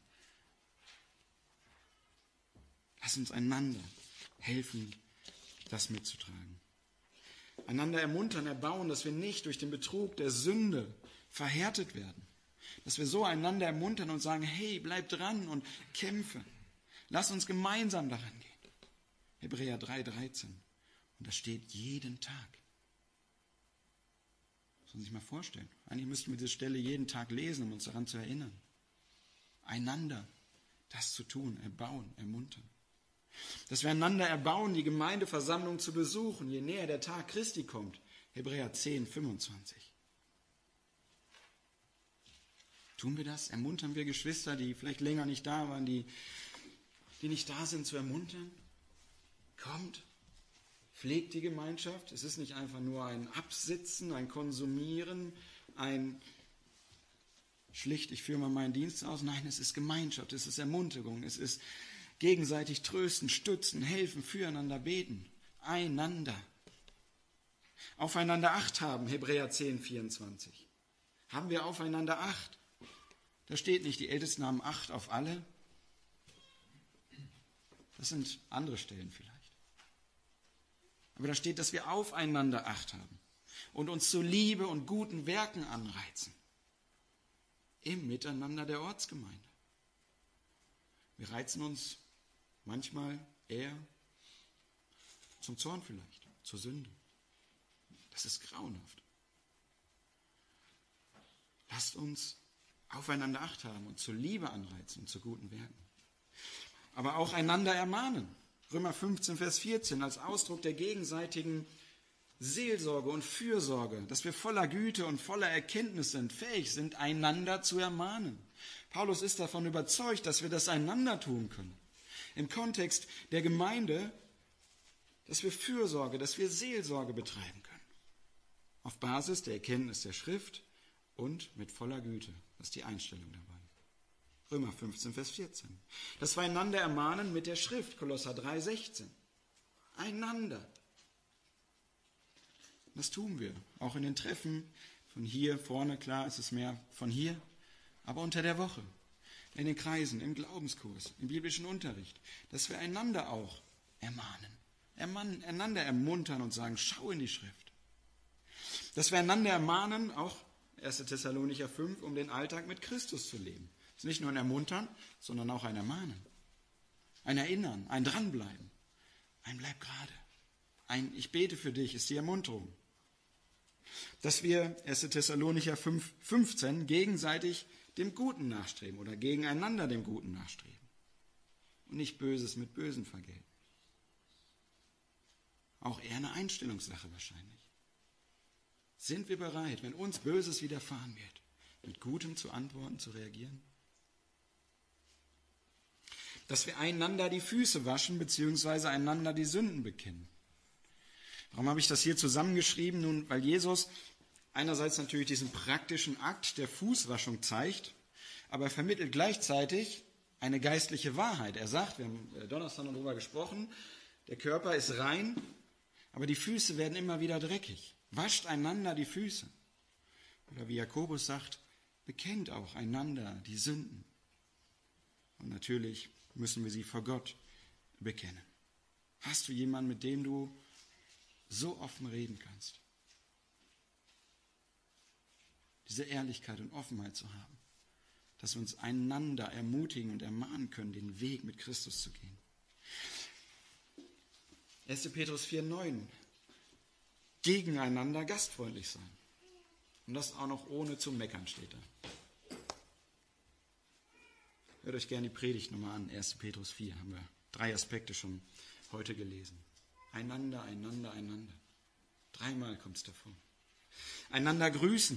Lass uns einander helfen, das mitzutragen. Einander ermuntern, erbauen, dass wir nicht durch den Betrug der Sünde verhärtet werden. Dass wir so einander ermuntern und sagen, hey, bleib dran und kämpfe. Lass uns gemeinsam daran gehen. Hebräer drei, dreizehn. Und das steht jeden Tag. Das muss man sich mal vorstellen. Eigentlich müssten wir diese Stelle jeden Tag lesen, um uns daran zu erinnern. Einander das zu tun, erbauen, ermuntern. Dass wir einander erbauen, die Gemeindeversammlung zu besuchen, je näher der Tag Christi kommt. Hebräer zehn, fünfundzwanzig. Tun wir das? Ermuntern wir Geschwister, die vielleicht länger nicht da waren, die, die nicht da sind, zu ermuntern? Kommt, pflegt die Gemeinschaft. Es ist nicht einfach nur ein Absitzen, ein Konsumieren, ein schlicht, ich führe mal meinen Dienst aus. Nein, es ist Gemeinschaft, es ist Ermunterung, es ist gegenseitig trösten, stützen, helfen, füreinander beten, einander. Aufeinander Acht haben, Hebräer zehn, vierundzwanzig. Haben wir aufeinander Acht? Da steht nicht, die Ältesten haben Acht auf alle. Das sind andere Stellen vielleicht. Aber da steht, dass wir aufeinander Acht haben und uns zu Liebe und guten Werken anreizen. Im Miteinander der Ortsgemeinde. Wir reizen uns manchmal eher zum Zorn vielleicht, zur Sünde. Das ist grauenhaft. Lasst uns aufeinander Acht haben und zur Liebe anreizen und zu guten Werken. Aber auch einander ermahnen. Römer fünfzehn, Vers vierzehn, als Ausdruck der gegenseitigen Seelsorge und Fürsorge, dass wir voller Güte und voller Erkenntnis sind, fähig sind, einander zu ermahnen. Paulus ist davon überzeugt, dass wir das einander tun können. Im Kontext der Gemeinde, dass wir Fürsorge, dass wir Seelsorge betreiben können. Auf Basis der Erkenntnis der Schrift und mit voller Güte. Das ist die Einstellung dabei. Römer fünfzehn, Vers vierzehn. Dass wir einander ermahnen mit der Schrift, Kolosser drei, sechzehn. Einander. Das tun wir. Auch in den Treffen von hier vorne, klar ist es mehr von hier, aber unter der Woche, in den Kreisen, im Glaubenskurs, im biblischen Unterricht, dass wir einander auch ermahnen einander ermuntern und sagen, schau in die Schrift. Dass wir einander ermahnen, auch erster Thessalonicher fünf, um den Alltag mit Christus zu leben. Das ist nicht nur ein Ermuntern, sondern auch ein Ermahnen. Ein Erinnern, ein Dranbleiben, ein Bleib gerade. Ein Ich bete für dich ist die Ermunterung. Dass wir erster Thessalonicher fünf, fünfzehn gegenseitig dem Guten nachstreben oder gegeneinander dem Guten nachstreben. Und nicht Böses mit Bösen vergelten. Auch eher eine Einstellungssache wahrscheinlich. Sind wir bereit, wenn uns Böses widerfahren wird, mit Gutem zu antworten, zu reagieren? Dass wir einander die Füße waschen, beziehungsweise einander die Sünden bekennen. Warum habe ich das hier zusammengeschrieben? Nun, weil Jesus einerseits natürlich diesen praktischen Akt der Fußwaschung zeigt, aber er vermittelt gleichzeitig eine geistliche Wahrheit. Er sagt, wir haben Donnerstag noch darüber gesprochen, der Körper ist rein, aber die Füße werden immer wieder dreckig. Wascht einander die Füße. Oder wie Jakobus sagt, bekennt auch einander die Sünden. Und natürlich müssen wir sie vor Gott bekennen. Hast du jemanden, mit dem du so offen reden kannst? Diese Ehrlichkeit und Offenheit zu haben, dass wir uns einander ermutigen und ermahnen können, den Weg mit Christus zu gehen. erster Petrus vier neun. Gegeneinander gastfreundlich sein. Und das auch noch ohne zu meckern steht da. Hört euch gerne die Predigt nochmal an, erster Petrus vier, haben wir drei Aspekte schon heute gelesen. Einander, einander, einander. Dreimal kommt es davor. Einander grüßen.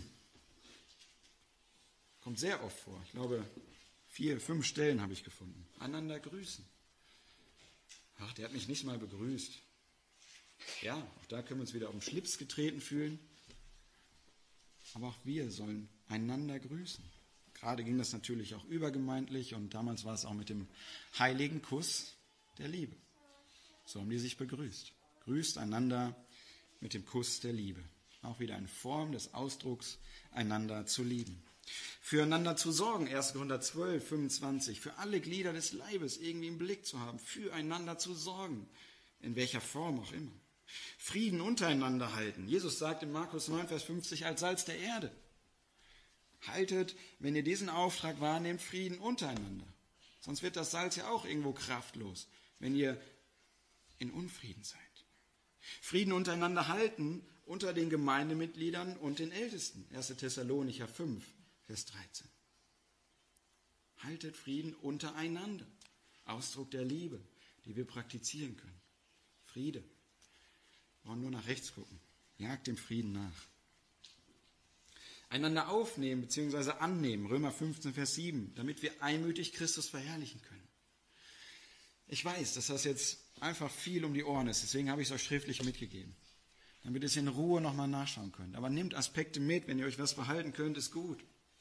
Kommt sehr oft vor. Ich glaube, vier, fünf Stellen habe ich gefunden. Einander grüßen. Ach, der hat mich nicht mal begrüßt. Ja, auch da können wir uns wieder auf den Schlips getreten fühlen. Aber auch wir sollen einander grüßen. Gerade ging das natürlich auch übergemeindlich und damals war es auch mit dem heiligen Kuss der Liebe. So haben die sich begrüßt. Grüßt einander mit dem Kuss der Liebe. Auch wieder eine Form des Ausdrucks, einander zu lieben. Füreinander zu sorgen, erster Korinther zwölf, fünfundzwanzig. Für alle Glieder des Leibes irgendwie im Blick zu haben. Füreinander zu sorgen. In welcher Form auch immer. Frieden untereinander halten. Jesus sagt in Markus neun, Vers fünfzig, als Salz der Erde. Haltet, wenn ihr diesen Auftrag wahrnehmt, Frieden untereinander. Sonst wird das Salz ja auch irgendwo kraftlos, wenn ihr in Unfrieden seid. Frieden untereinander halten unter den Gemeindemitgliedern und den Ältesten. erster Thessalonicher fünf, Vers dreizehn. Haltet Frieden untereinander. Ausdruck der Liebe, die wir praktizieren können. Friede. Wir wollen nur nach rechts gucken. Jagt dem Frieden nach. Einander aufnehmen bzw. annehmen. Römer fünfzehn, Vers sieben. Damit wir einmütig Christus verherrlichen können. Ich weiß, dass das jetzt einfach viel um die Ohren ist. Deswegen habe ich es euch schriftlich mitgegeben. Damit ihr es in Ruhe nochmal nachschauen könnt. Aber nehmt Aspekte mit. Wenn ihr euch was behalten könnt, ist gut.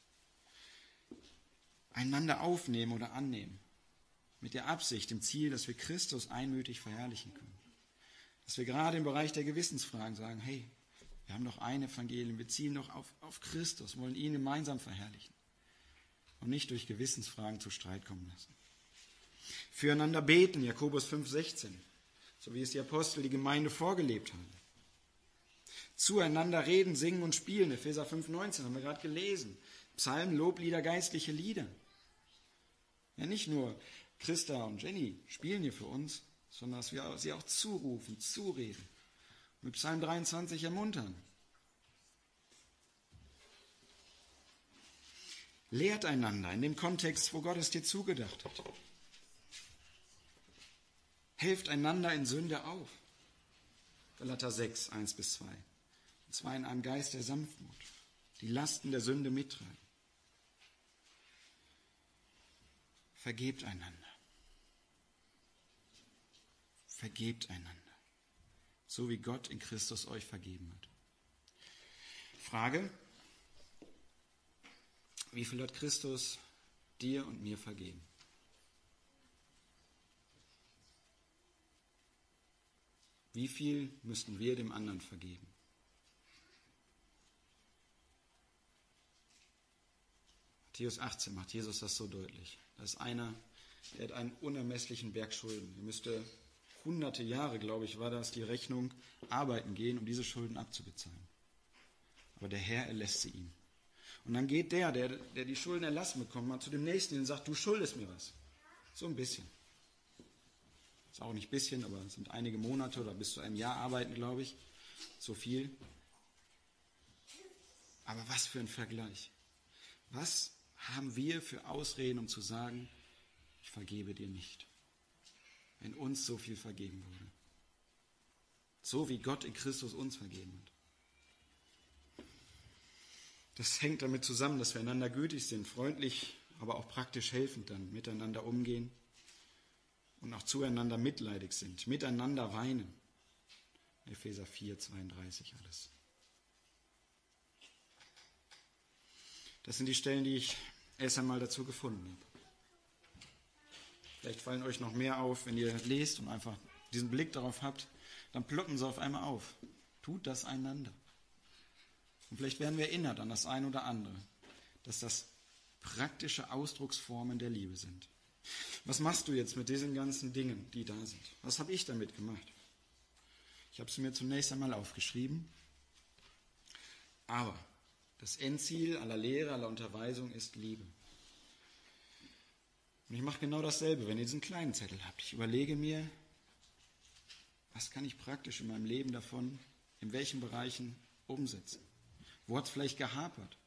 Einander aufnehmen oder annehmen. Mit der Absicht, dem Ziel, dass wir Christus einmütig verherrlichen können. Dass wir gerade im Bereich der Gewissensfragen sagen, hey, wir haben doch ein Evangelium, wir zielen doch auf, auf Christus, wollen ihn gemeinsam verherrlichen und nicht durch Gewissensfragen zu Streit kommen lassen. Füreinander beten, Jakobus fünf, sechzehn, so wie es die Apostel die Gemeinde vorgelebt haben. Zueinander reden, singen und spielen, Epheser fünf, neunzehn, haben wir gerade gelesen. Psalmen, Loblieder, geistliche Lieder. Ja, nicht nur Christa und Jenny spielen hier für uns, sondern dass wir sie auch zurufen, zureden. Mit Psalm dreiundzwanzig ermuntern. Lehrt einander in dem Kontext, wo Gott es dir zugedacht hat. Helft einander in Sünde auf. Galater sechs, eins bis zwei. Und zwar in einem Geist der Sanftmut. Die Lasten der Sünde mittragen. Vergebt einander. Vergebt einander. So wie Gott in Christus euch vergeben hat. Frage: Wie viel hat Christus dir und mir vergeben? Wie viel müssten wir dem anderen vergeben? Matthäus achtzehn macht Jesus das so deutlich. Da ist einer, der hat einen unermesslichen Berg Schulden. Er müsste hunderte Jahre, glaube ich, war das die Rechnung, arbeiten gehen, um diese Schulden abzubezahlen. Aber der Herr erlässt sie ihm. Und dann geht der, der, der die Schulden erlassen bekommen hat, zu dem Nächsten und sagt, du schuldest mir was. So ein bisschen. Ist auch nicht ein bisschen, aber es sind einige Monate oder bis zu einem Jahr arbeiten, glaube ich. So viel. Aber was für ein Vergleich. Was haben wir für Ausreden, um zu sagen, ich vergebe dir nicht, wenn uns so viel vergeben wurde. So wie Gott in Christus uns vergeben hat. Das hängt damit zusammen, dass wir einander gütig sind, freundlich, aber auch praktisch helfend dann miteinander umgehen und auch zueinander mitleidig sind, miteinander weinen. Epheser vier, zweiunddreißig alles. Das sind die Stellen, die ich erst einmal dazu gefunden habe. Vielleicht fallen euch noch mehr auf, wenn ihr lest und einfach diesen Blick darauf habt, dann ploppen sie auf einmal auf. Tut das einander. Und vielleicht werden wir erinnert an das eine oder andere, dass das praktische Ausdrucksformen der Liebe sind. Was machst du jetzt mit diesen ganzen Dingen, die da sind? Was habe ich damit gemacht? Ich habe es mir zunächst einmal aufgeschrieben. Aber das Endziel aller Lehre, aller Unterweisung ist Liebe. Und ich mache genau dasselbe, wenn ihr diesen kleinen Zettel habt. Ich überlege mir, was kann ich praktisch in meinem Leben davon, in welchen Bereichen umsetzen? Wo hat es vielleicht gehapert?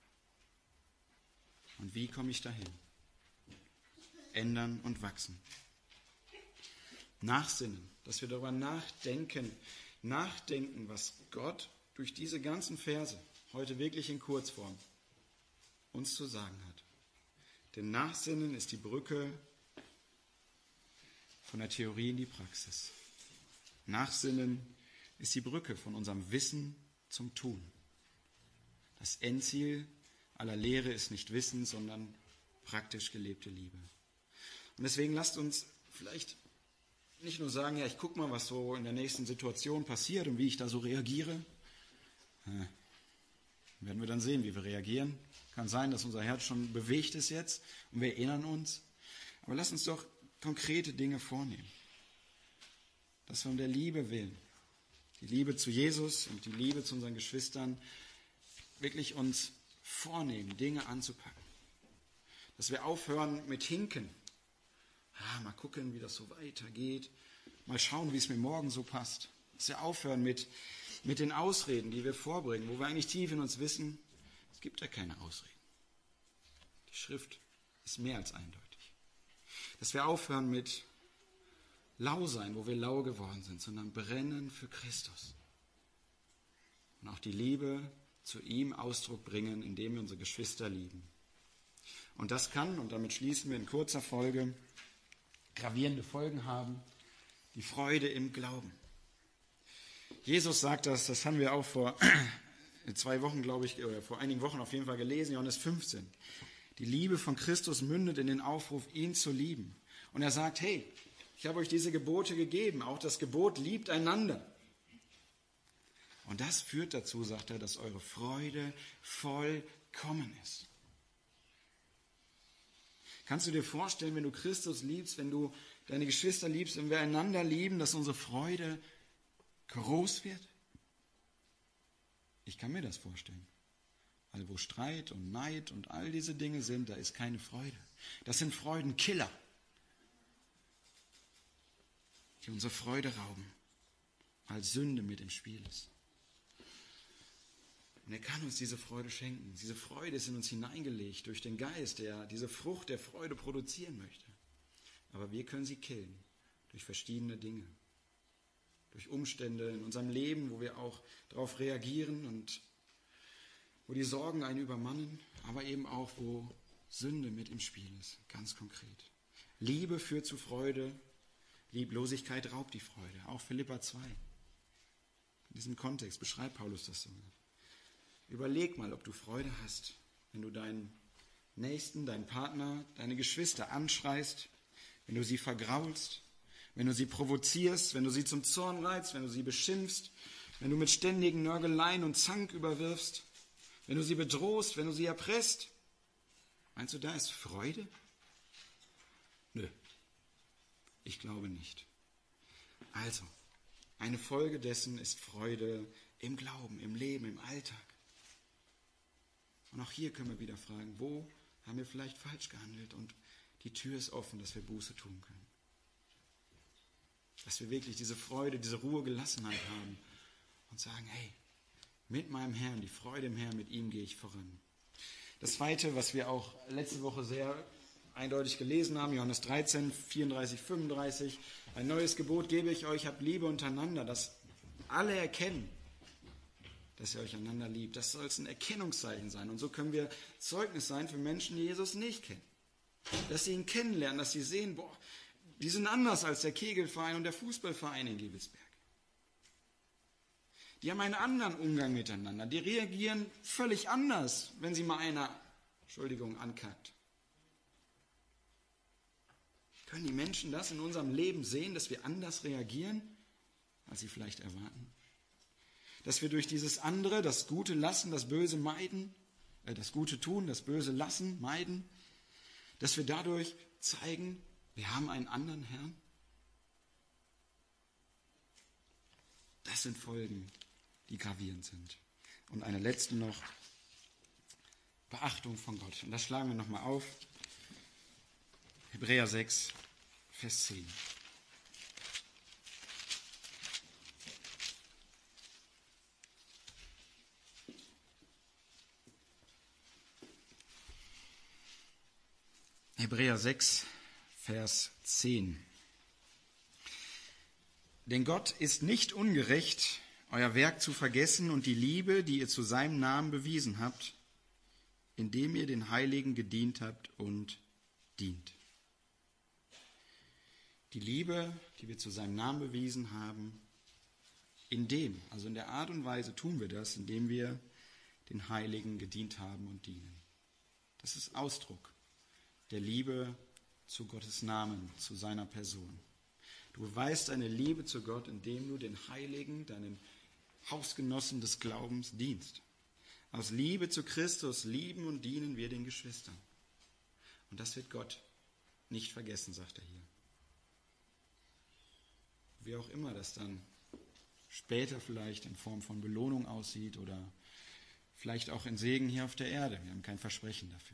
Und wie komme ich dahin? Ändern und wachsen. Nachsinnen, dass wir darüber nachdenken, nachdenken, was Gott durch diese ganzen Verse heute wirklich in Kurzform uns zu sagen hat. Denn Nachsinnen ist die Brücke von der Theorie in die Praxis. Nachsinnen ist die Brücke von unserem Wissen zum Tun. Das Endziel aller Lehre ist nicht Wissen, sondern praktisch gelebte Liebe. Und deswegen lasst uns vielleicht nicht nur sagen, ja, ich gucke mal, was so in der nächsten Situation passiert und wie ich da so reagiere. Ja, werden wir dann sehen, wie wir reagieren. Kann sein, dass unser Herz schon bewegt ist jetzt und wir erinnern uns. Aber lasst uns doch konkrete Dinge vornehmen. Dass wir um der Liebe willen, die Liebe zu Jesus und die Liebe zu unseren Geschwistern, wirklich uns vornehmen, Dinge anzupacken. Dass wir aufhören mit Hinken. Ah, mal gucken, wie das so weitergeht. Mal schauen, wie es mir morgen so passt. Dass wir aufhören mit, mit den Ausreden, die wir vorbringen, wo wir eigentlich tief in uns wissen, es gibt ja keine Ausreden. Die Schrift ist mehr als eindeutig. Dass wir aufhören mit lau sein, wo wir lau geworden sind, sondern brennen für Christus. Und auch die Liebe zu ihm Ausdruck bringen, indem wir unsere Geschwister lieben. Und das kann, und damit schließen wir in kurzer Folge, gravierende Folgen haben. Die Freude im Glauben. Jesus sagt das, das haben wir auch vor zwei Wochen, glaube ich, oder vor einigen Wochen auf jeden Fall gelesen, Johannes fünfzehn. Die Liebe von Christus mündet in den Aufruf, ihn zu lieben. Und er sagt, hey, ich habe euch diese Gebote gegeben, auch das Gebot liebt einander. Und das führt dazu, sagt er, dass eure Freude vollkommen ist. Kannst du dir vorstellen, wenn du Christus liebst, wenn du deine Geschwister liebst, wenn wir einander lieben, dass unsere Freude groß wird? Ich kann mir das vorstellen. Weil wo Streit und Neid und all diese Dinge sind, da ist keine Freude. Das sind Freudenkiller, die unsere Freude rauben, weil Sünde mit im Spiel ist. Und er kann uns diese Freude schenken. Diese Freude ist in uns hineingelegt durch den Geist, der diese Frucht der Freude produzieren möchte. Aber wir können sie killen durch verschiedene Dinge. Durch Umstände in unserem Leben, wo wir auch darauf reagieren und wo die Sorgen einen übermannen, aber eben auch, wo Sünde mit im Spiel ist, ganz konkret. Liebe führt zu Freude, Lieblosigkeit raubt die Freude. Auch Philipper zwei. In diesem Kontext beschreibt Paulus das so. Überleg mal, ob du Freude hast, wenn du deinen Nächsten, deinen Partner, deine Geschwister anschreist, wenn du sie vergraulst, wenn du sie provozierst, wenn du sie zum Zorn reizt, wenn du sie beschimpfst, wenn du mit ständigen Nörgeleien und Zank überwirfst, wenn du sie bedrohst, wenn du sie erpresst. Meinst du, da ist Freude? Nö, ich glaube nicht. Also, eine Folge dessen ist Freude im Glauben, im Leben, im Alltag. Und auch hier können wir wieder fragen, wo haben wir vielleicht falsch gehandelt? Und die Tür ist offen, dass wir Buße tun können. Dass wir wirklich diese Freude, diese Ruhe, Gelassenheit haben und sagen, hey, mit meinem Herrn, die Freude im Herrn, mit ihm gehe ich voran. Das Zweite, was wir auch letzte Woche sehr eindeutig gelesen haben, Johannes dreizehn, vierunddreißig, fünfunddreißig, ein neues Gebot gebe ich euch, habt Liebe untereinander, dass alle erkennen, dass ihr euch einander liebt. Das soll ein Erkennungszeichen sein. Und so können wir Zeugnis sein für Menschen, die Jesus nicht kennen. Dass sie ihn kennenlernen, dass sie sehen, boah, die sind anders als der Kegelverein und der Fußballverein in Gebelsberg. Die haben einen anderen Umgang miteinander. Die reagieren völlig anders, wenn sie mal einer, Entschuldigung, ankackt. Können die Menschen das in unserem Leben sehen, dass wir anders reagieren, als sie vielleicht erwarten? Dass wir durch dieses andere, das Gute lassen, das Böse meiden, äh, das Gute tun, das Böse lassen, meiden, dass wir dadurch zeigen, wir haben einen anderen Herrn? Das sind Folgen, die gravierend sind. Und eine letzte noch, Beachtung von Gott. Und das schlagen wir nochmal auf. Hebräer sechs, Vers zehn. Hebräer sechs, Vers zehn. Denn Gott ist nicht ungerecht, euer Werk zu vergessen und die Liebe, die ihr zu seinem Namen bewiesen habt, indem ihr den Heiligen gedient habt und dient. Die Liebe, die wir zu seinem Namen bewiesen haben, in dem, also in der Art und Weise tun wir das, indem wir den Heiligen gedient haben und dienen. Das ist Ausdruck der Liebe zu Gottes Namen, zu seiner Person. Du beweist deine Liebe zu Gott, indem du den Heiligen, deinen Hausgenossen des Glaubens dienst. Aus Liebe zu Christus lieben und dienen wir den Geschwistern. Und das wird Gott nicht vergessen, sagt er hier. Wie auch immer das dann später vielleicht in Form von Belohnung aussieht oder vielleicht auch in Segen hier auf der Erde. Wir haben kein Versprechen dafür.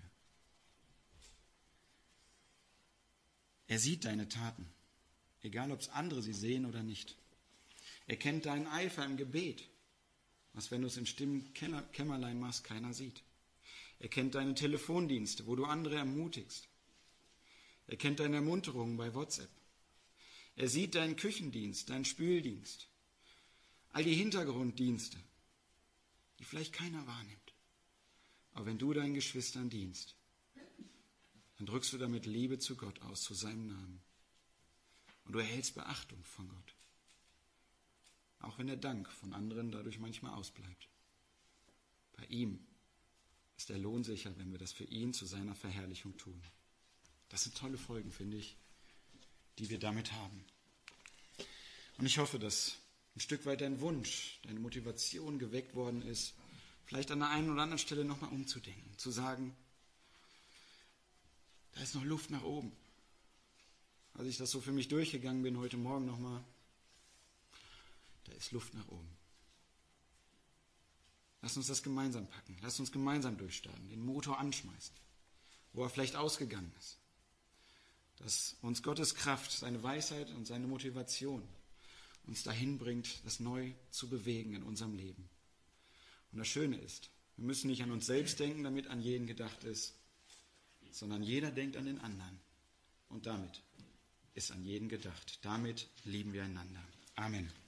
Er sieht deine Taten, egal ob es andere sie sehen oder nicht. Er kennt deinen Eifer im Gebet, was, wenn du es im stillen Kämmerlein machst, keiner sieht. Er kennt deine Telefondienste, wo du andere ermutigst. Er kennt deine Ermunterungen bei WhatsApp. Er sieht deinen Küchendienst, deinen Spüldienst, all die Hintergrunddienste, die vielleicht keiner wahrnimmt. Aber wenn du deinen Geschwistern dienst, dann drückst du damit Liebe zu Gott aus, zu seinem Namen. Und du erhältst Beachtung von Gott. Auch wenn der Dank von anderen dadurch manchmal ausbleibt. Bei ihm ist der Lohn sicher, wenn wir das für ihn zu seiner Verherrlichung tun. Das sind tolle Folgen, finde ich, die wir damit haben. Und ich hoffe, dass ein Stück weit dein Wunsch, deine Motivation geweckt worden ist, vielleicht an der einen oder anderen Stelle nochmal umzudenken, zu sagen, da ist noch Luft nach oben. Als ich das so für mich durchgegangen bin heute Morgen nochmal, da ist Luft nach oben. Lass uns das gemeinsam packen. Lass uns gemeinsam durchstarten, den Motor anschmeißen, wo er vielleicht ausgegangen ist. Dass uns Gottes Kraft, seine Weisheit und seine Motivation uns dahin bringt, das neu zu bewegen in unserem Leben. Und das Schöne ist, wir müssen nicht an uns selbst denken, damit an jeden gedacht ist, sondern jeder denkt an den anderen. Und damit ist an jeden gedacht. Damit lieben wir einander. Amen.